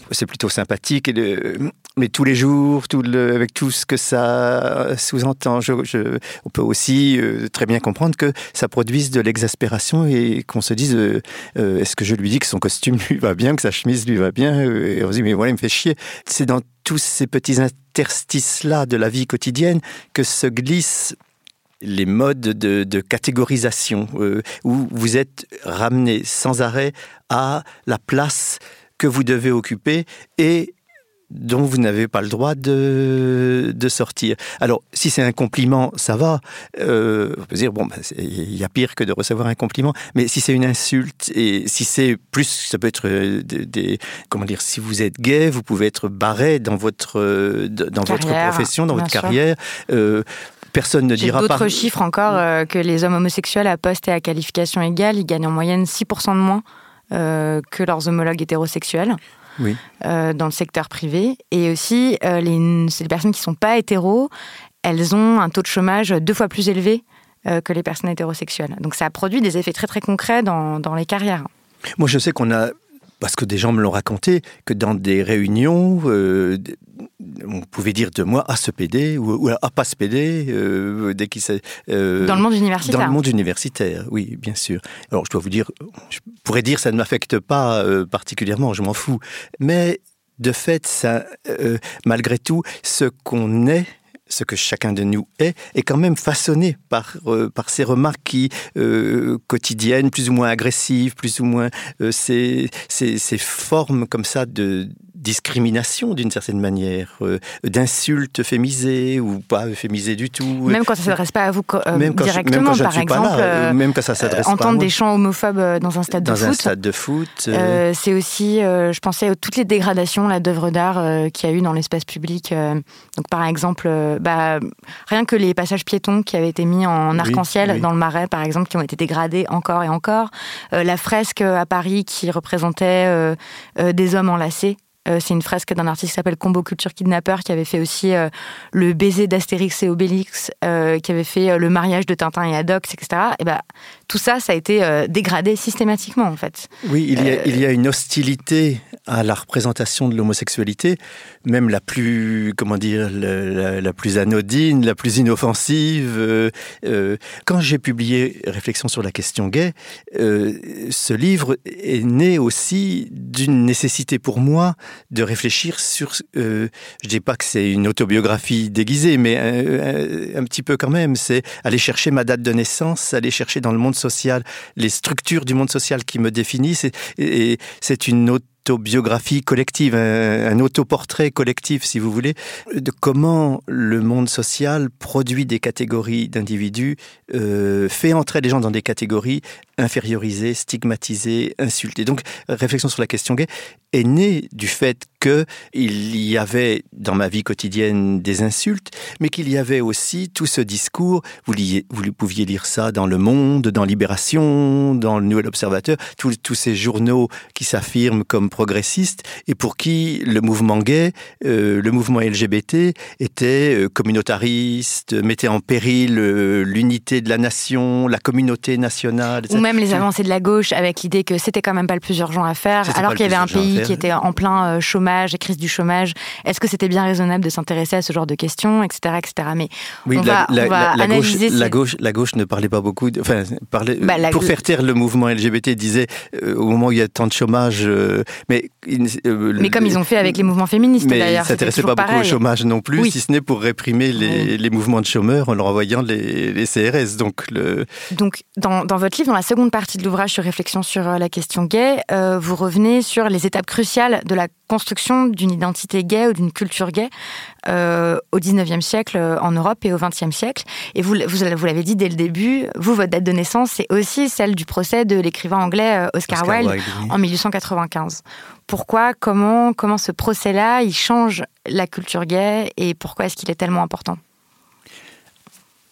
c'est plutôt sympathique, et le, mais tous les jours, tout le, avec tout ce que ça sous-entend, je, je, on peut aussi euh, très bien comprendre que ça produise de l'exaspération et qu'on se dise euh, euh, est-ce que je lui dis que son costume lui va bien, que sa chemise lui va bien, et on se dit mais voilà, il me fait chier. C'est dans tous ces petits interstices-là de la vie quotidienne que se glissent les modes de, de catégorisation, euh, où vous êtes ramené sans arrêt à la place que vous devez occuper et dont vous n'avez pas le droit de, de sortir. Alors, si c'est un compliment, ça va. Euh, on peut dire, bon, il ben, y a pire que de recevoir un compliment. Mais si c'est une insulte, et si c'est plus, ça peut être des, des comment dire, si vous êtes gay, vous pouvez être barré dans votre, dans votre profession, dans votre sûr. carrière. Euh, Personne ne J'ai dira d'autres pas... chiffres encore, euh, que les hommes homosexuels à poste et à qualification égale, ils gagnent en moyenne six pour cent de moins euh, que leurs homologues hétérosexuels. Oui. Euh, dans le secteur privé. Et aussi, euh, les, c'est les personnes qui ne sont pas hétéros, elles ont un taux de chômage deux fois plus élevé euh, que les personnes hétérosexuelles. Donc ça a produit des effets très très concrets dans, dans les carrières. Moi je sais qu'on a, parce que des gens me l'ont raconté, que dans des réunions, euh, on pouvait dire de moi « ah ce pédé » ou, ou « ah pas ce pédé euh, » dès qu'il s'est... Euh, dans le monde universitaire. Dans le monde universitaire, oui, bien sûr. Alors je dois vous dire, je pourrais dire que ça ne m'affecte pas euh, particulièrement, je m'en fous. Mais de fait, ça, euh, malgré tout, ce qu'on est, ce que chacun de nous est, est quand même façonné par, euh, par ces remarques qui, euh, quotidiennes, plus ou moins agressives, plus ou moins euh, ces, ces, ces formes comme ça de discrimination d'une certaine manière, euh, d'insultes euphémisées ou pas euphémisées du tout. Même quand ça ne s'adresse pas à vous euh, même quand directement, je, même quand par exemple, là, euh, même quand ça s'adresse entendre pas à moi. Des chants homophobes dans un stade dans de foot. Dans un stade de foot. Euh... Euh, c'est aussi, euh, je pensais à toutes les dégradations là, d'œuvres d'art euh, qu'il y a eu dans l'espace public. Euh, donc par exemple, euh, bah, rien que les passages piétons qui avaient été mis en arc-en-ciel oui, oui. dans le Marais, par exemple, qui ont été dégradés encore et encore. Euh, la fresque à Paris qui représentait euh, euh, des hommes enlacés. Euh, c'est une fresque d'un artiste qui s'appelle Combo Culture Kidnapper, qui avait fait aussi euh, le baiser d'Astérix et Obélix, euh, qui avait fait euh, le mariage de Tintin et Haddock, et cetera. Et bah, tout ça, ça a été euh, dégradé systématiquement, en fait. Oui, il y, a, euh... il y a une hostilité à la représentation de l'homosexualité, même la plus, comment dire, la, la, la plus anodine, la plus inoffensive. Euh, euh, quand j'ai publié Réflexions sur la question gay, euh, ce livre est né aussi d'une nécessité pour moi de réfléchir sur... Euh, je ne dis pas que c'est une autobiographie déguisée, mais un, un, un petit peu quand même. C'est aller chercher ma date de naissance, aller chercher dans le monde social les structures du monde social qui me définissent. Et, et c'est une autobiographie collective, un, un autoportrait collectif, si vous voulez, de comment le monde social produit des catégories d'individus, euh, fait entrer les gens dans des catégories infériorisées, stigmatisées, insultées. Donc, réflexion sur la question gay est née du fait qu'il y avait dans ma vie quotidienne des insultes, mais qu'il y avait aussi tout ce discours, vous, liez, vous pouviez lire ça dans Le Monde, dans Libération, dans Le Nouvel Observateur, tous, tous ces journaux qui s'affirment comme progressistes et pour qui le mouvement gay, euh, le mouvement L G B T était euh, communautariste, mettait en péril euh, l'unité de la nation, la communauté nationale, et cetera. Ou même les avancées de la gauche avec l'idée que c'était quand même pas le plus urgent à faire, c'était alors qu'il y avait un pays qui était en plein chômage et crise du chômage. Est-ce que c'était bien raisonnable de s'intéresser à ce genre de questions, et cetera, et cetera. Mais oui, on la, va, la, on va la, analyser... Gauche, la, gauche, la gauche ne parlait pas beaucoup... De, enfin, parlait, bah, la, pour faire taire le mouvement L G B T, disait, euh, au moment où il y a tant de chômage... Euh, mais, euh, mais comme ils ont fait avec les mouvements féministes, mais d'ailleurs. Mais ils ne s'intéressaient pas pareil. beaucoup au chômage non plus, oui. si ce n'est pour réprimer les, les mouvements de chômeurs en leur envoyant les, les C R S. Donc, le... Donc dans, dans votre livre, dans la seconde partie de l'ouvrage sur Réflexion sur la question gay, euh, vous revenez sur les étapes cruciales de la construction d'une identité gay ou d'une culture gay euh, au dix-neuvième siècle en Europe et au vingtième siècle. Et vous, vous, vous l'avez dit dès le début, vous, votre date de naissance, c'est aussi celle du procès de l'écrivain anglais Oscar, Oscar Wilde, Wilde oui. en mille huit cent quatre-vingt-quinze. Pourquoi, comment, comment ce procès-là, il change la culture gay et pourquoi est-ce qu'il est tellement important ?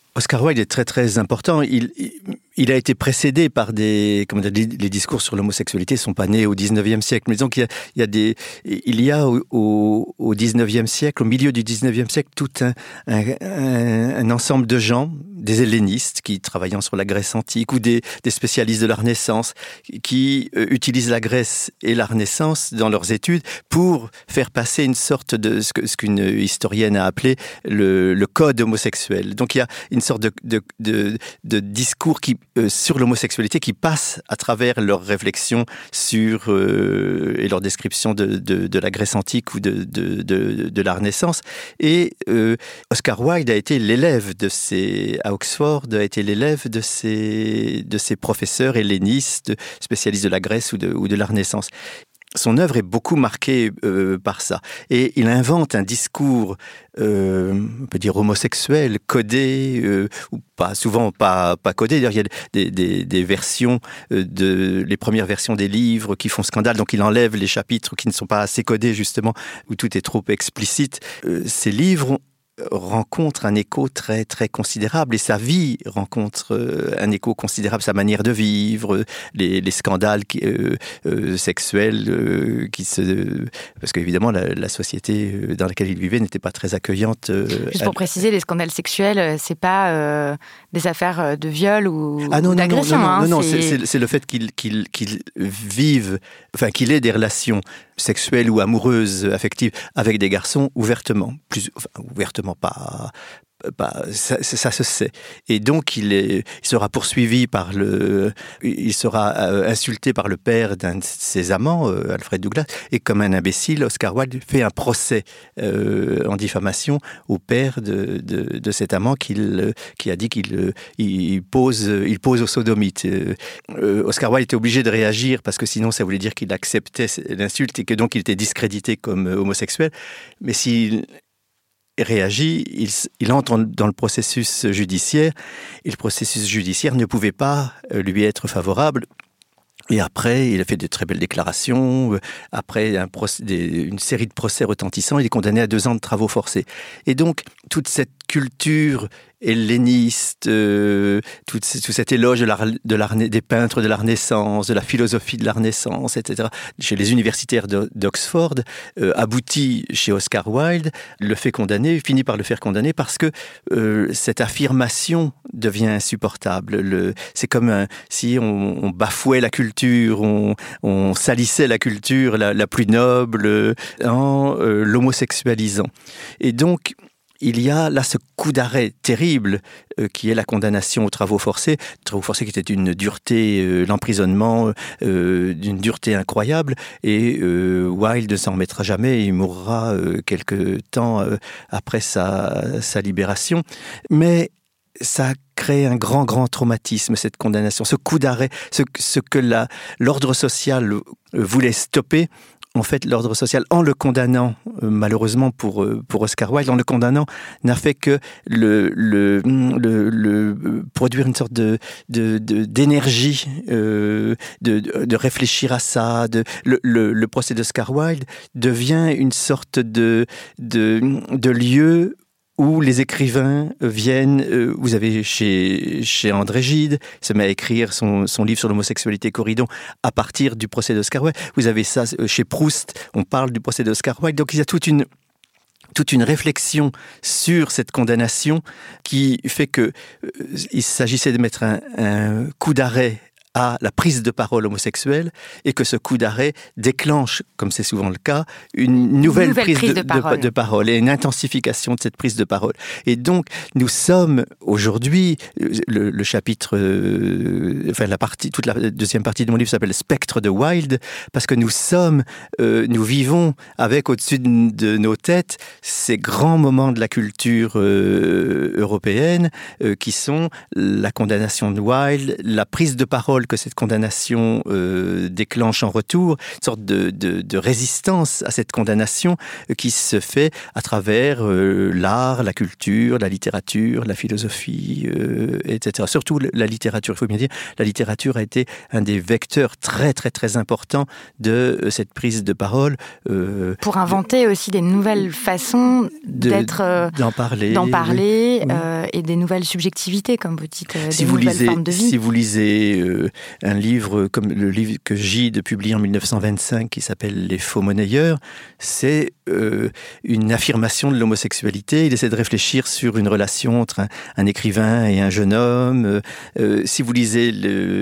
Oscar Wilde est très très important. Il, il, il a été précédé par des, comment dire, les discours sur l'homosexualité sont pas nés au dix-neuvième siècle. Mais disons qu'il y a, il y a des, il y a au, au, au dix-neuvième siècle, au milieu du dix-neuvième siècle, tout un, un, un, un ensemble de gens, des hellénistes qui travaillant sur la Grèce antique ou des, des spécialistes de la Renaissance qui euh, utilisent la Grèce et la Renaissance dans leurs études pour faire passer une sorte de ce, que, ce qu'une historienne a appelé le, le code homosexuel. Donc il y a une sorte de, de, de, de discours qui, euh, sur l'homosexualité qui passe à travers leurs réflexions sur euh, et leur description de, de, de la Grèce antique ou de, de, de, de la Renaissance. Et euh, Oscar Wilde a été l'élève de ces, à Oxford, a été l'élève de ces, de ces professeurs hellénistes, spécialistes de la Grèce ou de, ou de la Renaissance. Son œuvre est beaucoup marquée euh, par ça. Et il invente un discours, euh, on peut dire homosexuel, codé, euh, ou pas, souvent pas, pas codé. D'ailleurs, il y a des, des, des versions, euh, de, les premières versions des livres qui font scandale. Donc, il enlève les chapitres qui ne sont pas assez codés, justement, où tout est trop explicite. Euh, ces livres rencontre un écho très très considérable et sa vie rencontre euh, un écho considérable, sa manière de vivre, les, les scandales qui, euh, euh, sexuels euh, qui se parce qu'évidemment la, la société dans laquelle il vivait n'était pas très accueillante. Euh, Juste pour à... préciser, les scandales sexuels, c'est pas euh, des affaires de viol ou, ah non, ou d'agression. Non, non, hein, non, non c'est... C'est, c'est, c'est le fait qu'il, qu'il, qu'il vive, enfin qu'il ait des relations sexuelles ou amoureuses, affectives avec des garçons ouvertement, plus enfin, ouvertement pas. Bah, ça, ça se sait. Et donc, il, est, il sera poursuivi par le... Il sera euh, insulté par le père d'un de ses amants, euh, Alfred Douglas, et comme un imbécile, Oscar Wilde fait un procès euh, en diffamation au père de, de, de cet amant qu'il, qui a dit qu'il il pose, il pose au sodomite. Euh, Oscar Wilde était obligé de réagir parce que sinon, ça voulait dire qu'il acceptait l'insulte et que donc il était discrédité comme homosexuel. Mais s'il... réagit, il, il entre dans le processus judiciaire et le processus judiciaire ne pouvait pas lui être favorable. Et après, il a fait de très belles déclarations. Après un procès, des, une série de procès retentissants, il est condamné à deux ans de travaux forcés. Et donc, toute cette culture helléniste, euh, tout, tout cet éloge de la, de la, des peintres de la Renaissance, de la philosophie de la Renaissance, et cetera, chez les universitaires de, d'Oxford, euh, aboutit chez Oscar Wilde, le fait condamner, finit par le faire condamner parce que euh, cette affirmation devient insupportable. Le, c'est comme un, si on, on bafouait la culture, on, on salissait la culture la, la plus noble en euh, l'homosexualisant. Et donc, il y a là ce coup d'arrêt terrible euh, qui est la condamnation aux travaux forcés. Travaux forcés qui était une dureté, euh, l'emprisonnement euh, d'une dureté incroyable. Et euh, Wilde ne s'en remettra jamais. Il mourra euh, quelque temps euh, après sa, sa libération. Mais ça crée un grand, grand traumatisme, cette condamnation, ce coup d'arrêt, ce, ce que la, l'ordre social voulait stopper. En fait, l'ordre social, en le condamnant, euh, malheureusement pour, euh, pour Oscar Wilde, en le condamnant, n'a fait que le, le, le, le produire une sorte de, de, de, d'énergie, euh, de, de réfléchir à ça. De, le, le, le procès d'Oscar Wilde devient une sorte de, de, de lieu où les écrivains viennent, euh, vous avez chez, chez André Gide, il se met à écrire son, son livre sur l'homosexualité Corydon à partir du procès d'Oscar Wilde. Vous avez ça chez Proust, on parle du procès d'Oscar Wilde. Donc il y a toute une, toute une réflexion sur cette condamnation qui fait que euh, il s'agissait de mettre un, un coup d'arrêt à la prise de parole homosexuelle et que ce coup d'arrêt déclenche, comme c'est souvent le cas, une nouvelle, une nouvelle prise, prise de, de, parole. De, de parole et une intensification de cette prise de parole. Et donc, nous sommes aujourd'hui, le, le chapitre, euh, enfin la partie, toute la deuxième partie de mon livre s'appelle « Spectre de Wilde » parce que nous sommes, euh, nous vivons avec au-dessus de, de nos têtes ces grands moments de la culture euh, européenne euh, qui sont la condamnation de Wilde, la prise de parole parole que cette condamnation euh, déclenche en retour, une sorte de, de, de résistance à cette condamnation euh, qui se fait à travers euh, l'art, la culture, la littérature, la philosophie, euh, et cetera. Surtout la littérature, il faut bien dire, la littérature a été un des vecteurs très très très importants de euh, cette prise de parole. Euh, Pour inventer de, aussi des nouvelles façons de, d'être, euh, d'en parler, d'en parler oui. euh, et des nouvelles subjectivités, comme vous dites, euh, si des vous nouvelles lisez, formes de vie. Si vous lisez euh, un livre comme le livre que Gide publie en dix-neuf cent vingt-cinq qui s'appelle Les faux monnayeurs, c'est euh, une affirmation de l'homosexualité. Il essaie de réfléchir sur une relation entre un, un écrivain et un jeune homme. Euh, euh, si vous lisez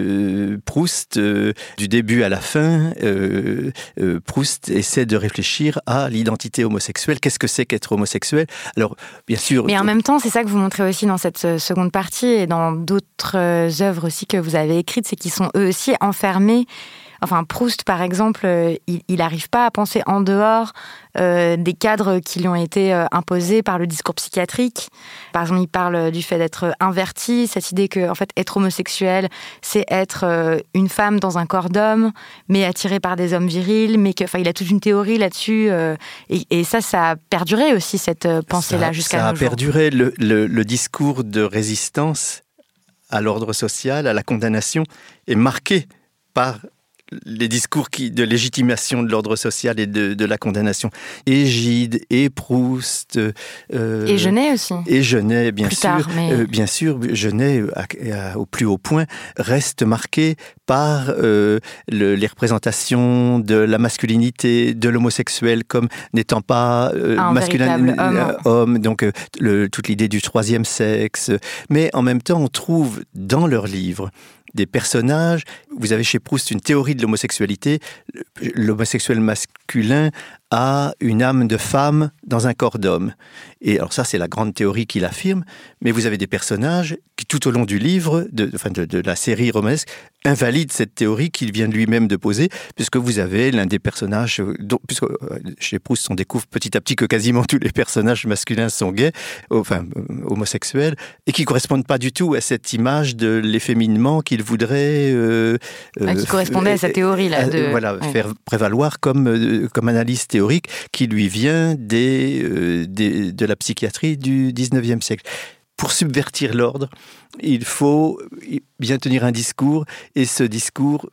le Proust, euh, du début à la fin, euh, euh, Proust essaie de réfléchir à l'identité homosexuelle. Qu'est-ce que c'est qu'être homosexuel ? Alors, bien sûr... Mais en même temps, c'est ça que vous montrez aussi dans cette seconde partie et dans d'autres œuvres aussi que vous avez écrites, c'est qu'ils sont eux aussi enfermés. Enfin, Proust, par exemple, il n'arrive pas à penser en dehors euh, des cadres qui lui ont été euh, imposés par le discours psychiatrique. Par exemple, il parle du fait d'être inverti, cette idée que, en fait, être homosexuel, c'est être euh, une femme dans un corps d'homme, mais attirée par des hommes virils, mais que, enfin, il a toute une théorie là-dessus, euh, et, et ça, ça a perduré aussi, cette pensée-là, ça, jusqu'à nos jours. Ça a perduré. Le, le, le discours de résistance à l'ordre social, à la condamnation, est marqué par les discours qui, de légitimation de l'ordre social et de, de la condamnation. Et Gide, et Proust... Euh, et Genet aussi. Et Genet, bien plus sûr. Tard, mais... euh, bien sûr, Genet, à, à, au plus haut point, reste marqué par euh, le, les représentations de la masculinité, de l'homosexuel comme n'étant pas euh, un masculin, véritable homme. Euh, homme donc euh, le, toute l'idée du troisième sexe. Mais en même temps, on trouve dans leurs livres des personnages. Vous avez chez Proust une théorie de l'homosexualité. L'homosexuel masculin a une âme de femme dans un corps d'homme. Et alors ça, c'est la grande théorie qu'il affirme. Mais vous avez des personnages qui, tout au long du livre, de, enfin de, de la série romanesque, invalident cette théorie qu'il vient de lui-même de poser, puisque vous avez l'un des personnages, dont, puisque chez Proust, on découvre petit à petit que quasiment tous les personnages masculins sont gays, enfin homosexuels, et qui ne correspondent pas du tout à cette image de l'efféminement qu'il voudrait... Euh, ah, qui correspondait euh, à sa théorie, là. De... Voilà, ouais. faire prévaloir comme, euh, comme analyse théorique qui lui vient des, euh, des, de la psychiatrie du dix-neuvième siècle. Pour subvertir l'ordre, il faut bien tenir un discours, et ce discours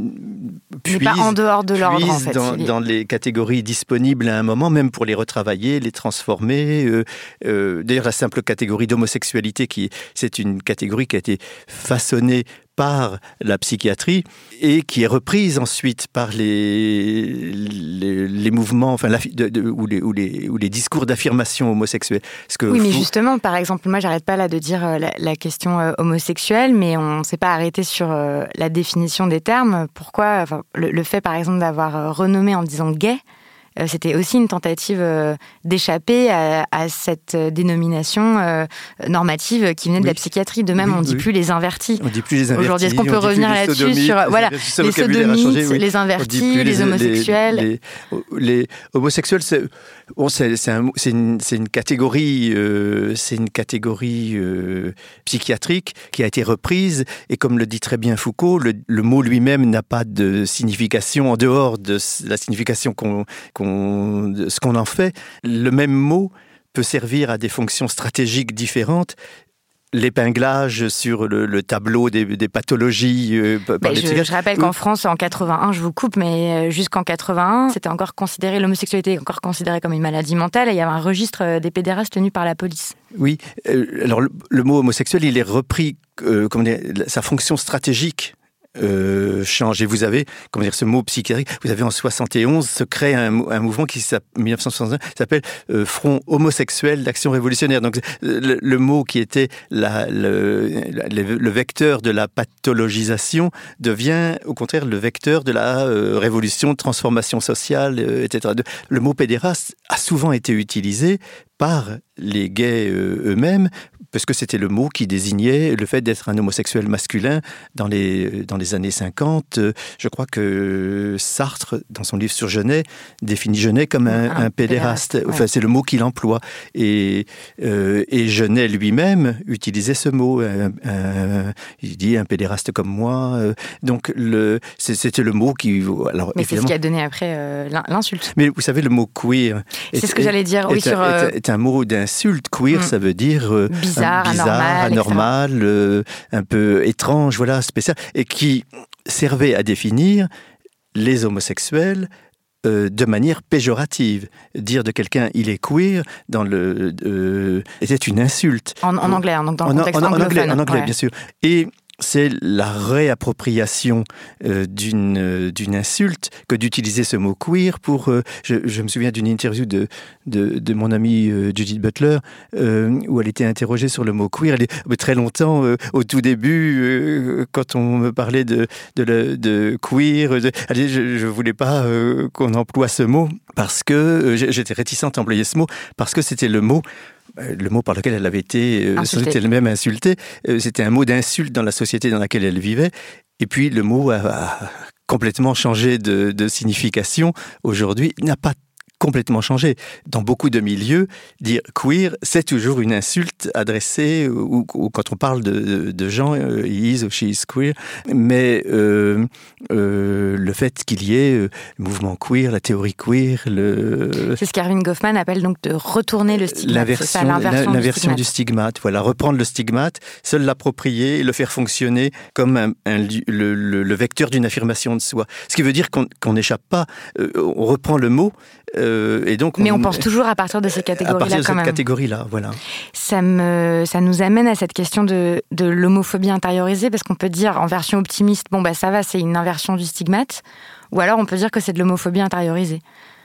puise, pas en dehors de l'ordre, en fait, dans, est... dans les catégories disponibles à un moment, même pour les retravailler, les transformer. Euh, euh, d'ailleurs, la simple catégorie d'homosexualité, qui, c'est une catégorie qui a été façonnée par la psychiatrie et qui est reprise ensuite par les, les, les mouvements, enfin, la, de, de, ou, les, ou, les, ou les discours d'affirmation homosexuelle. Parce que oui, mais faut... justement, par exemple, moi, j'arrête pas là de dire euh, la, la question euh, homosexuelle, mais on ne s'est pas arrêté sur euh, la définition des termes. Pourquoi enfin, le, le fait, par exemple, d'avoir euh, renommé en disant gay, euh, c'était aussi une tentative euh, d'échapper à, à cette dénomination euh, normative qui venait de oui. la psychiatrie. De même, oui, on ne dit oui. plus les invertis. On dit plus les invertis. Aujourd'hui, est-ce qu'on peut revenir là-dessus sodomites, sur voilà, les sodomites, changé, les invertis, les, les homosexuels les, les, les homosexuels, c'est, bon, c'est, c'est, un, c'est, une, c'est une catégorie, euh, c'est une catégorie euh, psychiatrique qui a été reprise, et comme le dit très bien Foucault, le, le mot lui-même n'a pas de signification en dehors de la signification qu'on, qu'on ce qu'on en fait. Le même mot peut servir à des fonctions stratégiques différentes. L'épinglage sur le, le tableau des, des pathologies euh, par mais les je, je rappelle oui. qu'en France, en quatre-vingt-un, je vous coupe, mais jusqu'en quatre-vingt-un, c'était encore considéré, l'homosexualité était encore considérée comme une maladie mentale, et il y avait un registre des pédérastes tenu par la police. Oui, euh, alors le, le mot homosexuel, il est repris, euh, comment dire, sa fonction stratégique Euh, change. Et vous avez, comment dire, ce mot psychiatrique, vous avez en soixante et onze se crée un, un mouvement qui s'appelle, dix-neuf cent soixante et un, s'appelle euh, Front homosexuel d'action révolutionnaire. Donc le, le mot qui était la, le, le, le vecteur de la pathologisation devient au contraire le vecteur de la euh, révolution, de transformation sociale, euh, et cetera. Le mot pédéraste a souvent été utilisé par les gays euh, eux-mêmes parce que c'était le mot qui désignait le fait d'être un homosexuel masculin dans les, dans les années cinquante. Je crois que Sartre, dans son livre sur Genet, définit Genet comme un, un, un pédéraste. pédéraste. Enfin, ouais. C'est le mot qu'il emploie. Et, euh, et Genet lui-même utilisait ce mot. Un, un, il dit un pédéraste comme moi. Donc, le, c'était le mot qui... Alors, mais c'est ce qui a donné après euh, l'insulte. Mais vous savez, le mot queer... C'est est, ce que j'allais dire, oui, est, sur... Est, est un mot d'insulte. Queer, mm. ça veut dire... Euh, bizarre, bizarre, anormal, anormal euh, un peu étrange, voilà, spécial, et qui servait à définir les homosexuels euh, de manière péjorative. Dire de quelqu'un il est queer dans le euh, était une insulte. En, en anglais, donc dans le en, contexte en, en anglophone. anglais, en anglais, ouais. bien sûr. Et c'est la réappropriation euh, d'une, euh, d'une insulte que d'utiliser ce mot queer pour... Euh, je, je me souviens d'une interview de, de, de mon amie euh, Judith Butler euh, où elle était interrogée sur le mot queer. Elle est, très longtemps, euh, au tout début, euh, quand on me parlait de, de, de, de queer, de, elle dit, je ne voulais pas euh, qu'on emploie ce mot parce que... Euh, j'étais réticente à employer ce mot parce que c'était le mot... Le mot par lequel elle avait été euh, elle-même insultée, euh, c'était un mot d'insulte dans la société dans laquelle elle vivait. Et puis le mot a, a complètement changé de, de signification. Aujourd'hui, il n'a pas complètement changé. Dans beaucoup de milieux, dire queer, c'est toujours une insulte adressée, ou, ou quand on parle de, de gens, euh, he is ou she is queer, mais euh, euh, le fait qu'il y ait euh, le mouvement queer, la théorie queer, le... C'est ce qu'Erving Goffman appelle donc de retourner le stigmate. L'inversion, c'est ça, l'inversion, l'inversion du, du stigmate. Voilà, reprendre le stigmate, se l'approprier et le faire fonctionner comme un, un, le, le, le vecteur d'une affirmation de soi. Ce qui veut dire qu'on qu'on n'échappe pas, euh, on reprend le mot, Euh, et donc mais on, on pense toujours à partir de ces catégories-là. À partir de quand cette même. catégorie-là, voilà. Ça, me, ça nous amène à cette question de, de l'homophobie intériorisée, parce qu'on peut dire en version optimiste, bon bah ça va, c'est une inversion du stigmate, ou alors on peut dire que c'est de l'homophobie intériorisée.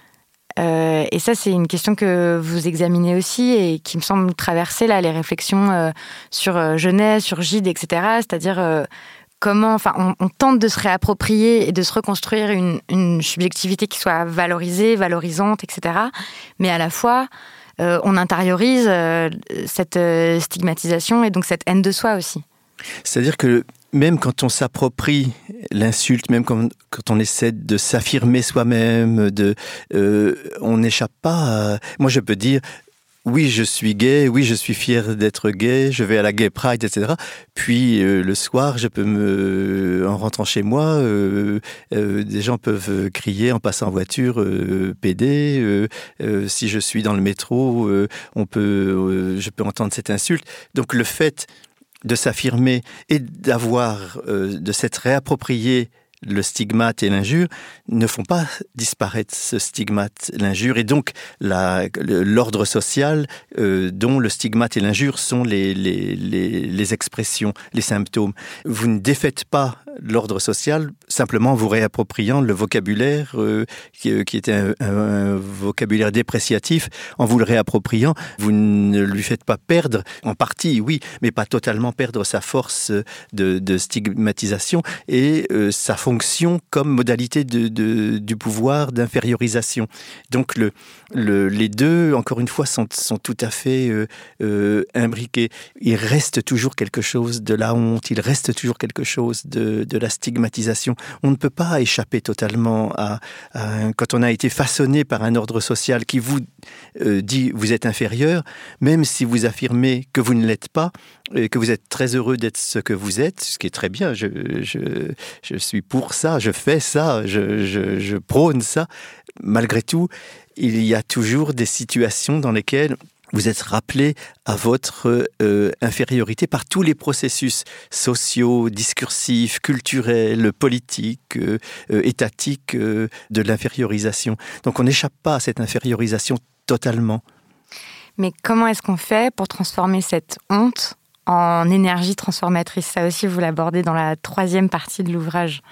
Euh, et ça, c'est une question que vous examinez aussi et qui me semble traverser là les réflexions euh, sur euh, Genet, sur Gide, et cetera. C'est-à-dire euh, comment, enfin, on, on tente de se réapproprier et de se reconstruire une, une subjectivité qui soit valorisée, valorisante, et cetera. Mais à la fois, euh, on intériorise euh, cette euh, stigmatisation et donc cette haine de soi aussi. C'est-à-dire que même quand on s'approprie l'insulte, même quand, quand on essaie de s'affirmer soi-même, de, euh, on n'échappe pas à... Moi, je peux dire... Oui, je suis gay, oui, je suis fier d'être gay, je vais à la Gay Pride, et cetera. Puis euh, le soir, je peux me, en rentrant chez moi, euh, euh, des gens peuvent crier en passant en voiture, euh, pédé. Euh, euh, si je suis dans le métro, euh, on peut, euh, je peux entendre cette insulte. Donc le fait de s'affirmer et d'avoir, euh, de s'être réapproprié le stigmate et l'injure ne font pas disparaître ce stigmate, l'injure, et donc la, l'ordre social euh, dont le stigmate et l'injure sont les, les, les, les expressions, les symptômes. Vous ne défaites pas l'ordre social simplement en vous réappropriant le vocabulaire euh, qui, qui était un, un, un vocabulaire dépréciatif, en vous le réappropriant, vous ne lui faites pas perdre, en partie oui, mais pas totalement perdre sa force de, de stigmatisation et euh, sa fonction comme modalité de, de, du pouvoir d'infériorisation. Donc le, le, les deux, encore une fois, sont, sont tout à fait euh, euh, imbriqués. Il reste toujours quelque chose de la honte, il reste toujours quelque chose de de la stigmatisation. On ne peut pas échapper totalement à, à quand on a été façonné par un ordre social qui vous euh, dit vous êtes inférieur, même si vous affirmez que vous ne l'êtes pas, et que vous êtes très heureux d'être ce que vous êtes, ce qui est très bien, je, je, je suis pour ça, je fais ça, je, je, je prône ça. Malgré tout, il y a toujours des situations dans lesquelles vous êtes rappelé à votre euh, infériorité par tous les processus sociaux, discursifs, culturels, politiques, euh, euh, étatiques euh, de l'infériorisation. Donc on n'échappe pas à cette infériorisation totalement. Mais comment est-ce qu'on fait pour transformer cette honte en énergie transformatrice ? Ça aussi, vous l'abordez dans la troisième partie de l'ouvrage.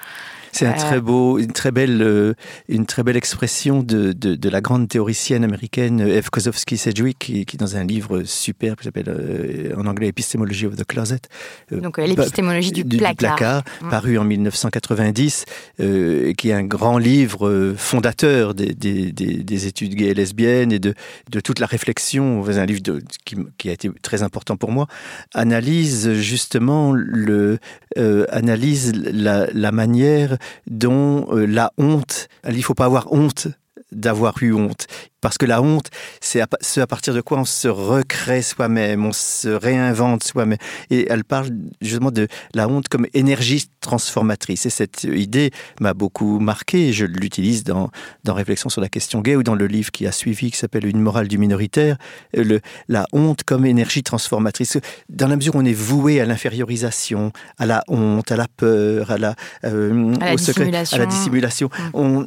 C'est un euh... très beau, une très belle, euh, une très belle expression de, de, de la grande théoricienne américaine Eve Kosofsky-Sedgwick, qui, qui dans un livre superbe qui s'appelle euh, en anglais Epistemology of the Closet. Euh, Donc euh, l'épistémologie du, du placard, du placard mmh. paru en mille neuf cent quatre-vingt-dix, euh, qui est un grand livre euh, fondateur des, des, des, des études gays et lesbiennes et de, de toute la réflexion. C'est un livre de, qui, qui a été très important pour moi. Analyse justement le, euh, analyse la, la manière dont euh, la honte, il ne faut pas avoir honte d'avoir eu honte. Parce que la honte, c'est à, ce à partir de quoi on se recrée soi-même, on se réinvente soi-même. Et elle parle justement de la honte comme énergie transformatrice. Et cette idée m'a beaucoup marqué, et je l'utilise dans, dans Réflexion sur la question gay, ou dans le livre qui a suivi, qui s'appelle Une morale du minoritaire, le, la honte comme énergie transformatrice. Dans la mesure où on est voué à l'infériorisation, à la honte, à la peur, à la, euh, à la au secret, à la dissimulation, mmh. on,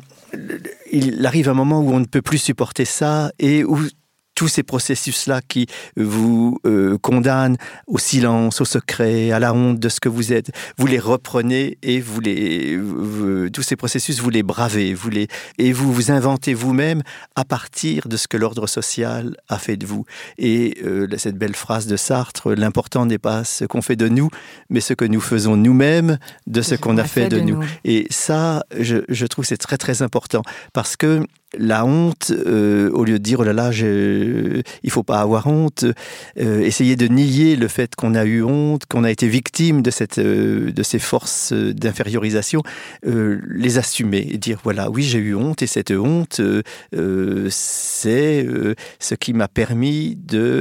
il arrive un moment où on ne peut plus supporter ça et où tous ces processus-là qui vous euh, condamnent au silence, au secret, à la honte de ce que vous êtes, vous les reprenez et vous les, vous, tous ces processus, vous les bravez, vous les, et vous vous inventez vous-même à partir de ce que l'ordre social a fait de vous. Et euh, cette belle phrase de Sartre, l'important n'est pas ce qu'on fait de nous, mais ce que nous faisons nous-mêmes de ce, ce qu'on, qu'on a fait, fait de, de nous. nous. Et ça, je, je trouve que c'est très très important parce que la honte, euh, au lieu de dire « oh là là, je, il ne faut pas avoir honte euh, », essayer de nier le fait qu'on a eu honte, qu'on a été victime de, cette, euh, de ces forces d'infériorisation, euh, les assumer et dire « voilà, oui, j'ai eu honte et cette honte, euh, c'est euh, ce qui m'a permis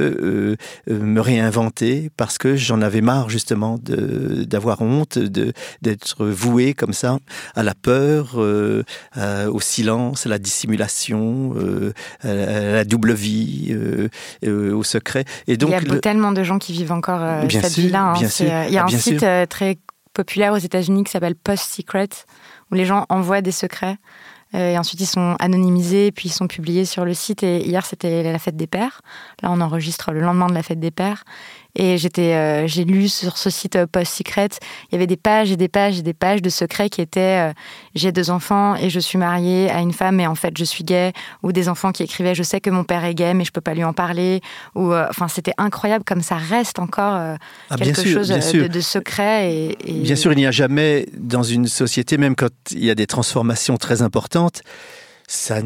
de euh, me réinventer parce que j'en avais marre justement de, d'avoir honte, de, d'être voué comme ça à la peur, euh, à, au silence, à la dissimulation. Euh, à la double vie, euh, euh, au secret. Et donc, il y a le... tellement de gens qui vivent encore euh, cette sûr, vie-là. Hein. Bien sûr, euh, il y a ah, un bien site sûr. très populaire aux États-Unis qui s'appelle Post Secret, où les gens envoient des secrets. Euh, et ensuite, ils sont anonymisés, puis ils sont publiés sur le site. Et hier, c'était la fête des pères. Là, on enregistre le lendemain de la fête des pères. Et j'étais, euh, j'ai lu sur ce site euh, Post Secret, il y avait des pages et des pages et des pages de secrets qui étaient euh, « j'ai deux enfants et je suis mariée à une femme et en fait je suis gay » ou des enfants qui écrivaient « je sais que mon père est gay mais je peux pas lui en parler » ou euh, enfin c'était incroyable comme ça reste encore euh, ah, quelque sûr, chose de, de secret. Et, et... Bien sûr, il n'y a jamais dans une société, même quand il y a des transformations très importantes, ça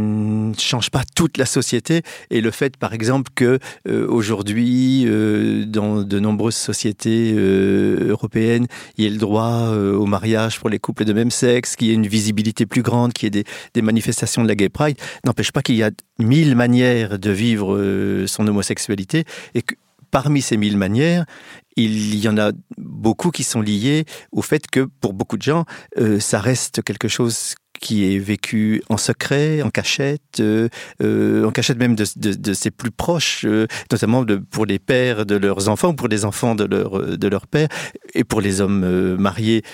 ne change pas toute la société. Et le fait, par exemple, que euh, aujourd'hui, euh, dans de nombreuses sociétés euh, européennes, il y ait le droit euh, au mariage pour les couples de même sexe, qu'il y ait une visibilité plus grande, qu'il y ait des, des manifestations de la Gay Pride, n'empêche pas qu'il y a mille manières de vivre euh, son homosexualité et que parmi ces mille manières, il y en a beaucoup qui sont liées au fait que, pour beaucoup de gens, euh, ça reste quelque chose qui est vécu en secret, en cachette, euh, euh, en cachette même de, de, de ses plus proches, euh, notamment de, pour les pères de leurs enfants, ou pour les enfants de leur, de leur père, et pour les hommes euh, mariés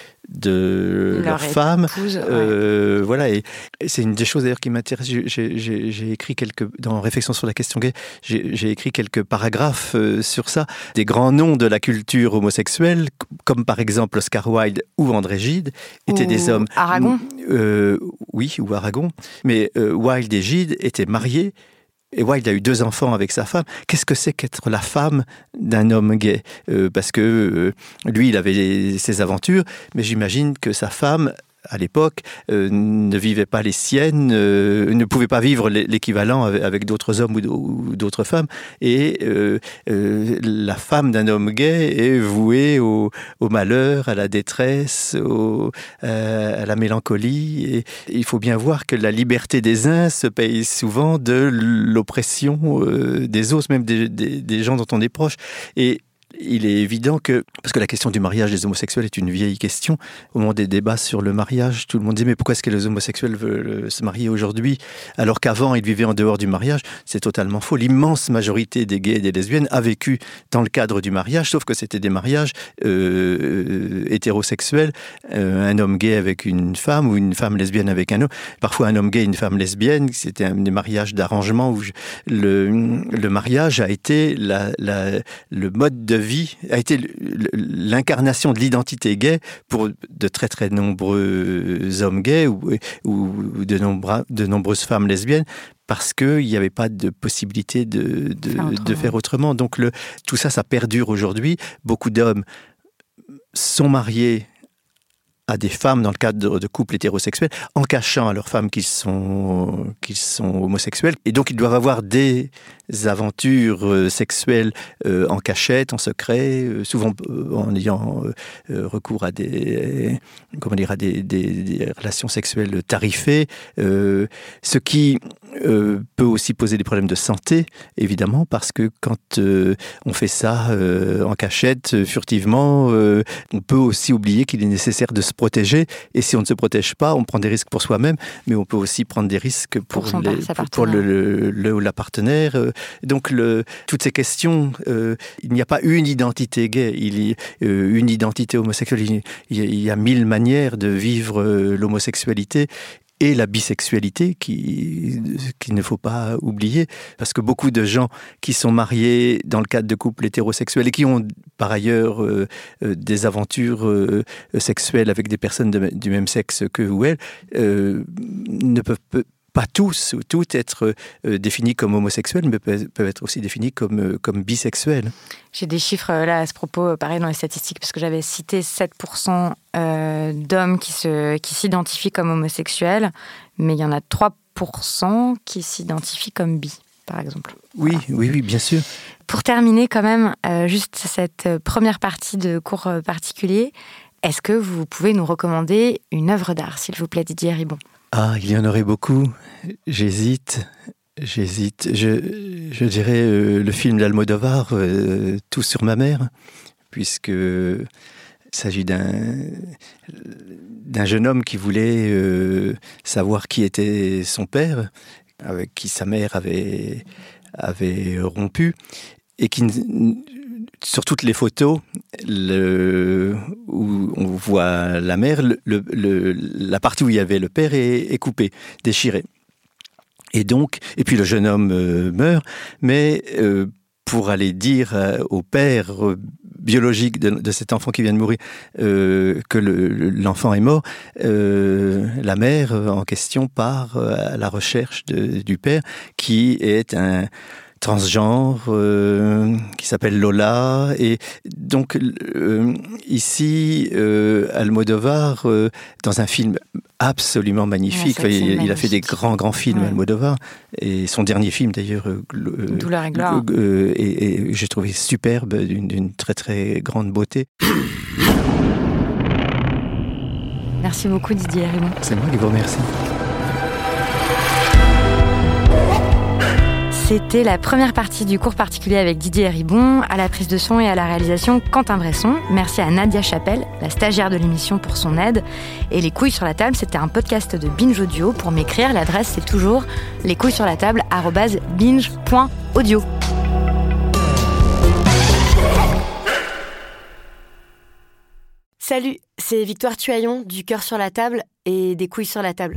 de leur, leur femme. Épouse, euh, ouais. Voilà, et, et c'est une des choses d'ailleurs qui m'intéresse. J'ai, j'ai, j'ai écrit quelques, dans Réflexion sur la question gay, j'ai, j'ai écrit quelques paragraphes euh, sur ça, des grands noms de la culture homosexuelle, comme par exemple Oscar Wilde ou André Gide, étaient ou des hommes... Aragon euh, Oui, ou Aragon. Mais euh, Wilde et Gide étaient mariés. Et Wilde a eu deux enfants avec sa femme. Qu'est-ce que c'est qu'être la femme d'un homme gay ? euh, Parce que euh, lui, il avait ses aventures, mais j'imagine que sa femme, à l'époque, euh, ne vivait pas les siennes, euh, ne pouvait pas vivre l'équivalent avec, avec d'autres hommes ou d'autres femmes. Et euh, euh, la femme d'un homme gay est vouée au, au malheur, à la détresse, au, euh, à la mélancolie. Et il faut bien voir que la liberté des uns se paye souvent de l'oppression euh, des autres, même des, des, des gens dont on est proche. Et il est évident que, parce que la question du mariage des homosexuels est une vieille question, au moment des débats sur le mariage, tout le monde dit mais pourquoi est-ce que les homosexuels veulent se marier aujourd'hui alors qu'avant ils vivaient en dehors du mariage ? C'est totalement faux. L'immense majorité des gays et des lesbiennes a vécu dans le cadre du mariage, sauf que c'était des mariages euh, hétérosexuels, euh, un homme gay avec une femme ou une femme lesbienne avec un homme, parfois un homme gay et une femme lesbienne. C'était un des mariages d'arrangement où je, le, le mariage a été la, la, le mode de vie vie, a été l'incarnation de l'identité gay pour de très très nombreux hommes gays ou, ou de, nombre, de nombreuses femmes lesbiennes, parce qu'il n'y avait pas de possibilité de, de, faire, de faire autrement. Donc le, tout ça, ça perdure aujourd'hui. Beaucoup d'hommes sont mariés à des femmes dans le cadre de, de couples hétérosexuels, en cachant à leurs femmes qu'ils sont, qu'ils sont homosexuels. Et donc, ils doivent avoir des aventures sexuelles euh, en cachette, en secret, euh, souvent euh, en ayant euh, recours à des, comment dire, à des, des, des relations sexuelles tarifées, euh, ce qui euh, peut aussi poser des problèmes de santé, évidemment, parce que quand euh, on fait ça euh, en cachette, euh, furtivement, euh, on peut aussi oublier qu'il est nécessaire de se protéger, et si on ne se protège pas, on prend des risques pour soi-même, mais on peut aussi prendre des risques pour, pour, les, pour, pour le, le, le ou la partenaire. Donc, le, toutes ces questions, euh, il n'y a pas une identité gay, il y a euh, une identité homosexuelle, il y, a, il y a mille manières de vivre euh, l'homosexualité, et la bisexualité qui, qu'il ne faut pas oublier, parce que beaucoup de gens qui sont mariés dans le cadre de couples hétérosexuels et qui ont par ailleurs euh, euh, des aventures euh, sexuelles avec des personnes de, du même sexe qu'eux ou elles, euh, ne peuvent pas tous ou toutes être euh, définis comme homosexuels, mais peuvent, peuvent être aussi définis comme, euh, comme bisexuels. J'ai des chiffres là à ce propos, pareil dans les statistiques, parce que j'avais cité sept pour cent euh, d'hommes qui, se, qui s'identifient comme homosexuels, mais il y en a trois pour cent qui s'identifient comme bi, par exemple. Oui, voilà. oui, oui, bien sûr. Pour terminer quand même, euh, juste cette première partie de cours particulier, est-ce que vous pouvez nous recommander une œuvre d'art, s'il vous plaît, Didier Ribon ? Ah, il y en aurait beaucoup. J'hésite. J'hésite. Je, je dirais euh, le film d'Almodovar, euh, Tout sur ma mère, puisque il s'agit d'un, d'un jeune homme qui voulait euh, savoir qui était son père, avec qui sa mère avait, avait rompu, et qui, sur toutes les photos le, où on voit la mère, le, le, la partie où il y avait le père est, est coupée, déchirée. Et donc, et puis le jeune homme euh, meurt, mais euh, pour aller dire euh, au père euh, biologique de, de cet enfant qui vient de mourir euh, que le, l'enfant est mort, euh, la mère en question part à la recherche de, du père, qui est un transgenre, euh, qui s'appelle Lola. Et donc, euh, ici, euh, Almodovar, euh, dans un film absolument magnifique, ouais, il, magnifique. il a fait des grands, grands films, ouais. Almodovar, et son dernier film, d'ailleurs, euh, Douleur et gloire, euh, et, et j'ai trouvé superbe, d'une, d'une très, très grande beauté. Merci beaucoup, Didier Ribon. C'est moi qui vous remercie. C'était la première partie du cours particulier avec Didier Ribon, à la prise de son et à la réalisation Quentin Bresson. Merci à Nadia Chapelle, la stagiaire de l'émission, pour son aide. Et Les couilles sur la table, c'était un podcast de Binge Audio. Pour m'écrire, l'adresse c'est toujours lescouillessurlatable arobase binge point audio. Salut, c'est Victoire Tuaillon du Cœur sur la table et des couilles sur la table.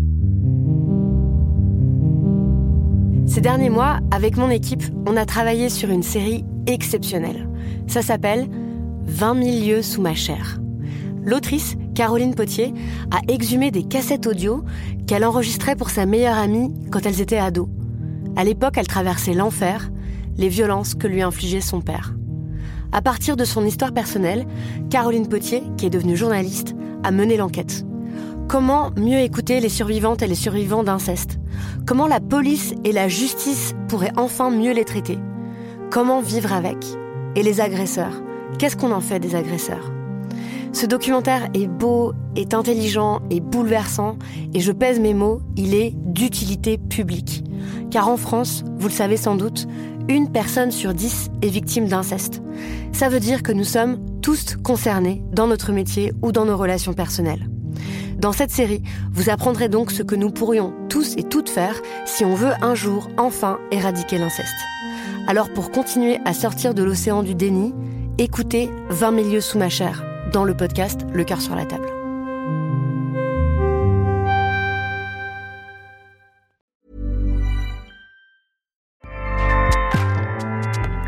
Ces derniers mois, avec mon équipe, on a travaillé sur une série exceptionnelle. Ça s'appelle « vingt mille lieues sous ma chair ». L'autrice, Caroline Potier, a exhumé des cassettes audio qu'elle enregistrait pour sa meilleure amie quand elles étaient ados. À l'époque, elle traversait l'enfer, les violences que lui infligeait son père. À partir de son histoire personnelle, Caroline Potier, qui est devenue journaliste, a mené l'enquête. Comment mieux écouter les survivantes et les survivants d'inceste ? Comment la police et la justice pourraient enfin mieux les traiter ? Comment vivre avec ? Et les agresseurs ? Qu'est-ce qu'on en fait des agresseurs ? Ce documentaire est beau, est intelligent, est bouleversant, et je pèse mes mots, il est d'utilité publique. Car en France, vous le savez sans doute, une personne sur dix est victime d'inceste. Ça veut dire que nous sommes tous concernés dans notre métier ou dans nos relations personnelles. Dans cette série, vous apprendrez donc ce que nous pourrions tous et toutes faire si on veut un jour enfin éradiquer l'inceste. Alors pour continuer à sortir de l'océan du déni, écoutez vingt mille lieues sous ma chair dans le podcast Le Cœur sur la table.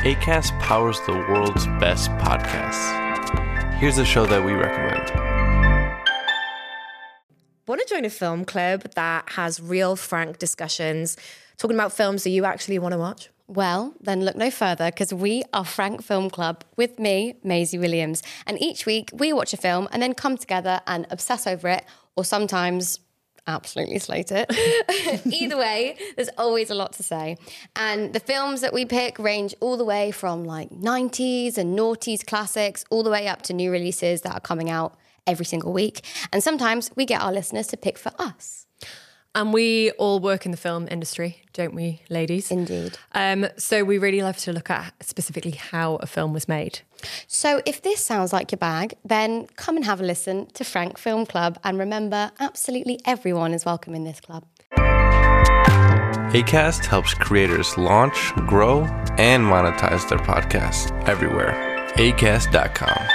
Acast powers the world's best podcasts. Here's a show that we recommend. Want to join a film club that has real, frank discussions, talking about films that you actually want to watch? Well, then look no further, because we are Frank Film Club with me, Maisie Williams. And each week we watch a film and then come together and obsess over it, or sometimes absolutely slate it. Either way, there's always a lot to say. And the films that we pick range all the way from like nineties and noughties classics, all the way up to new releases that are coming out every single week. And sometimes we get our listeners to pick for us. And we all work in the film industry, don't we, ladies? Indeed. Um, so we really love to look at specifically how a film was made. So if this sounds like your bag, then come and have a listen to Frank Film Club. And remember, absolutely everyone is welcome in this club. Acast helps creators launch, grow, and monetize their podcasts everywhere. acast dot com.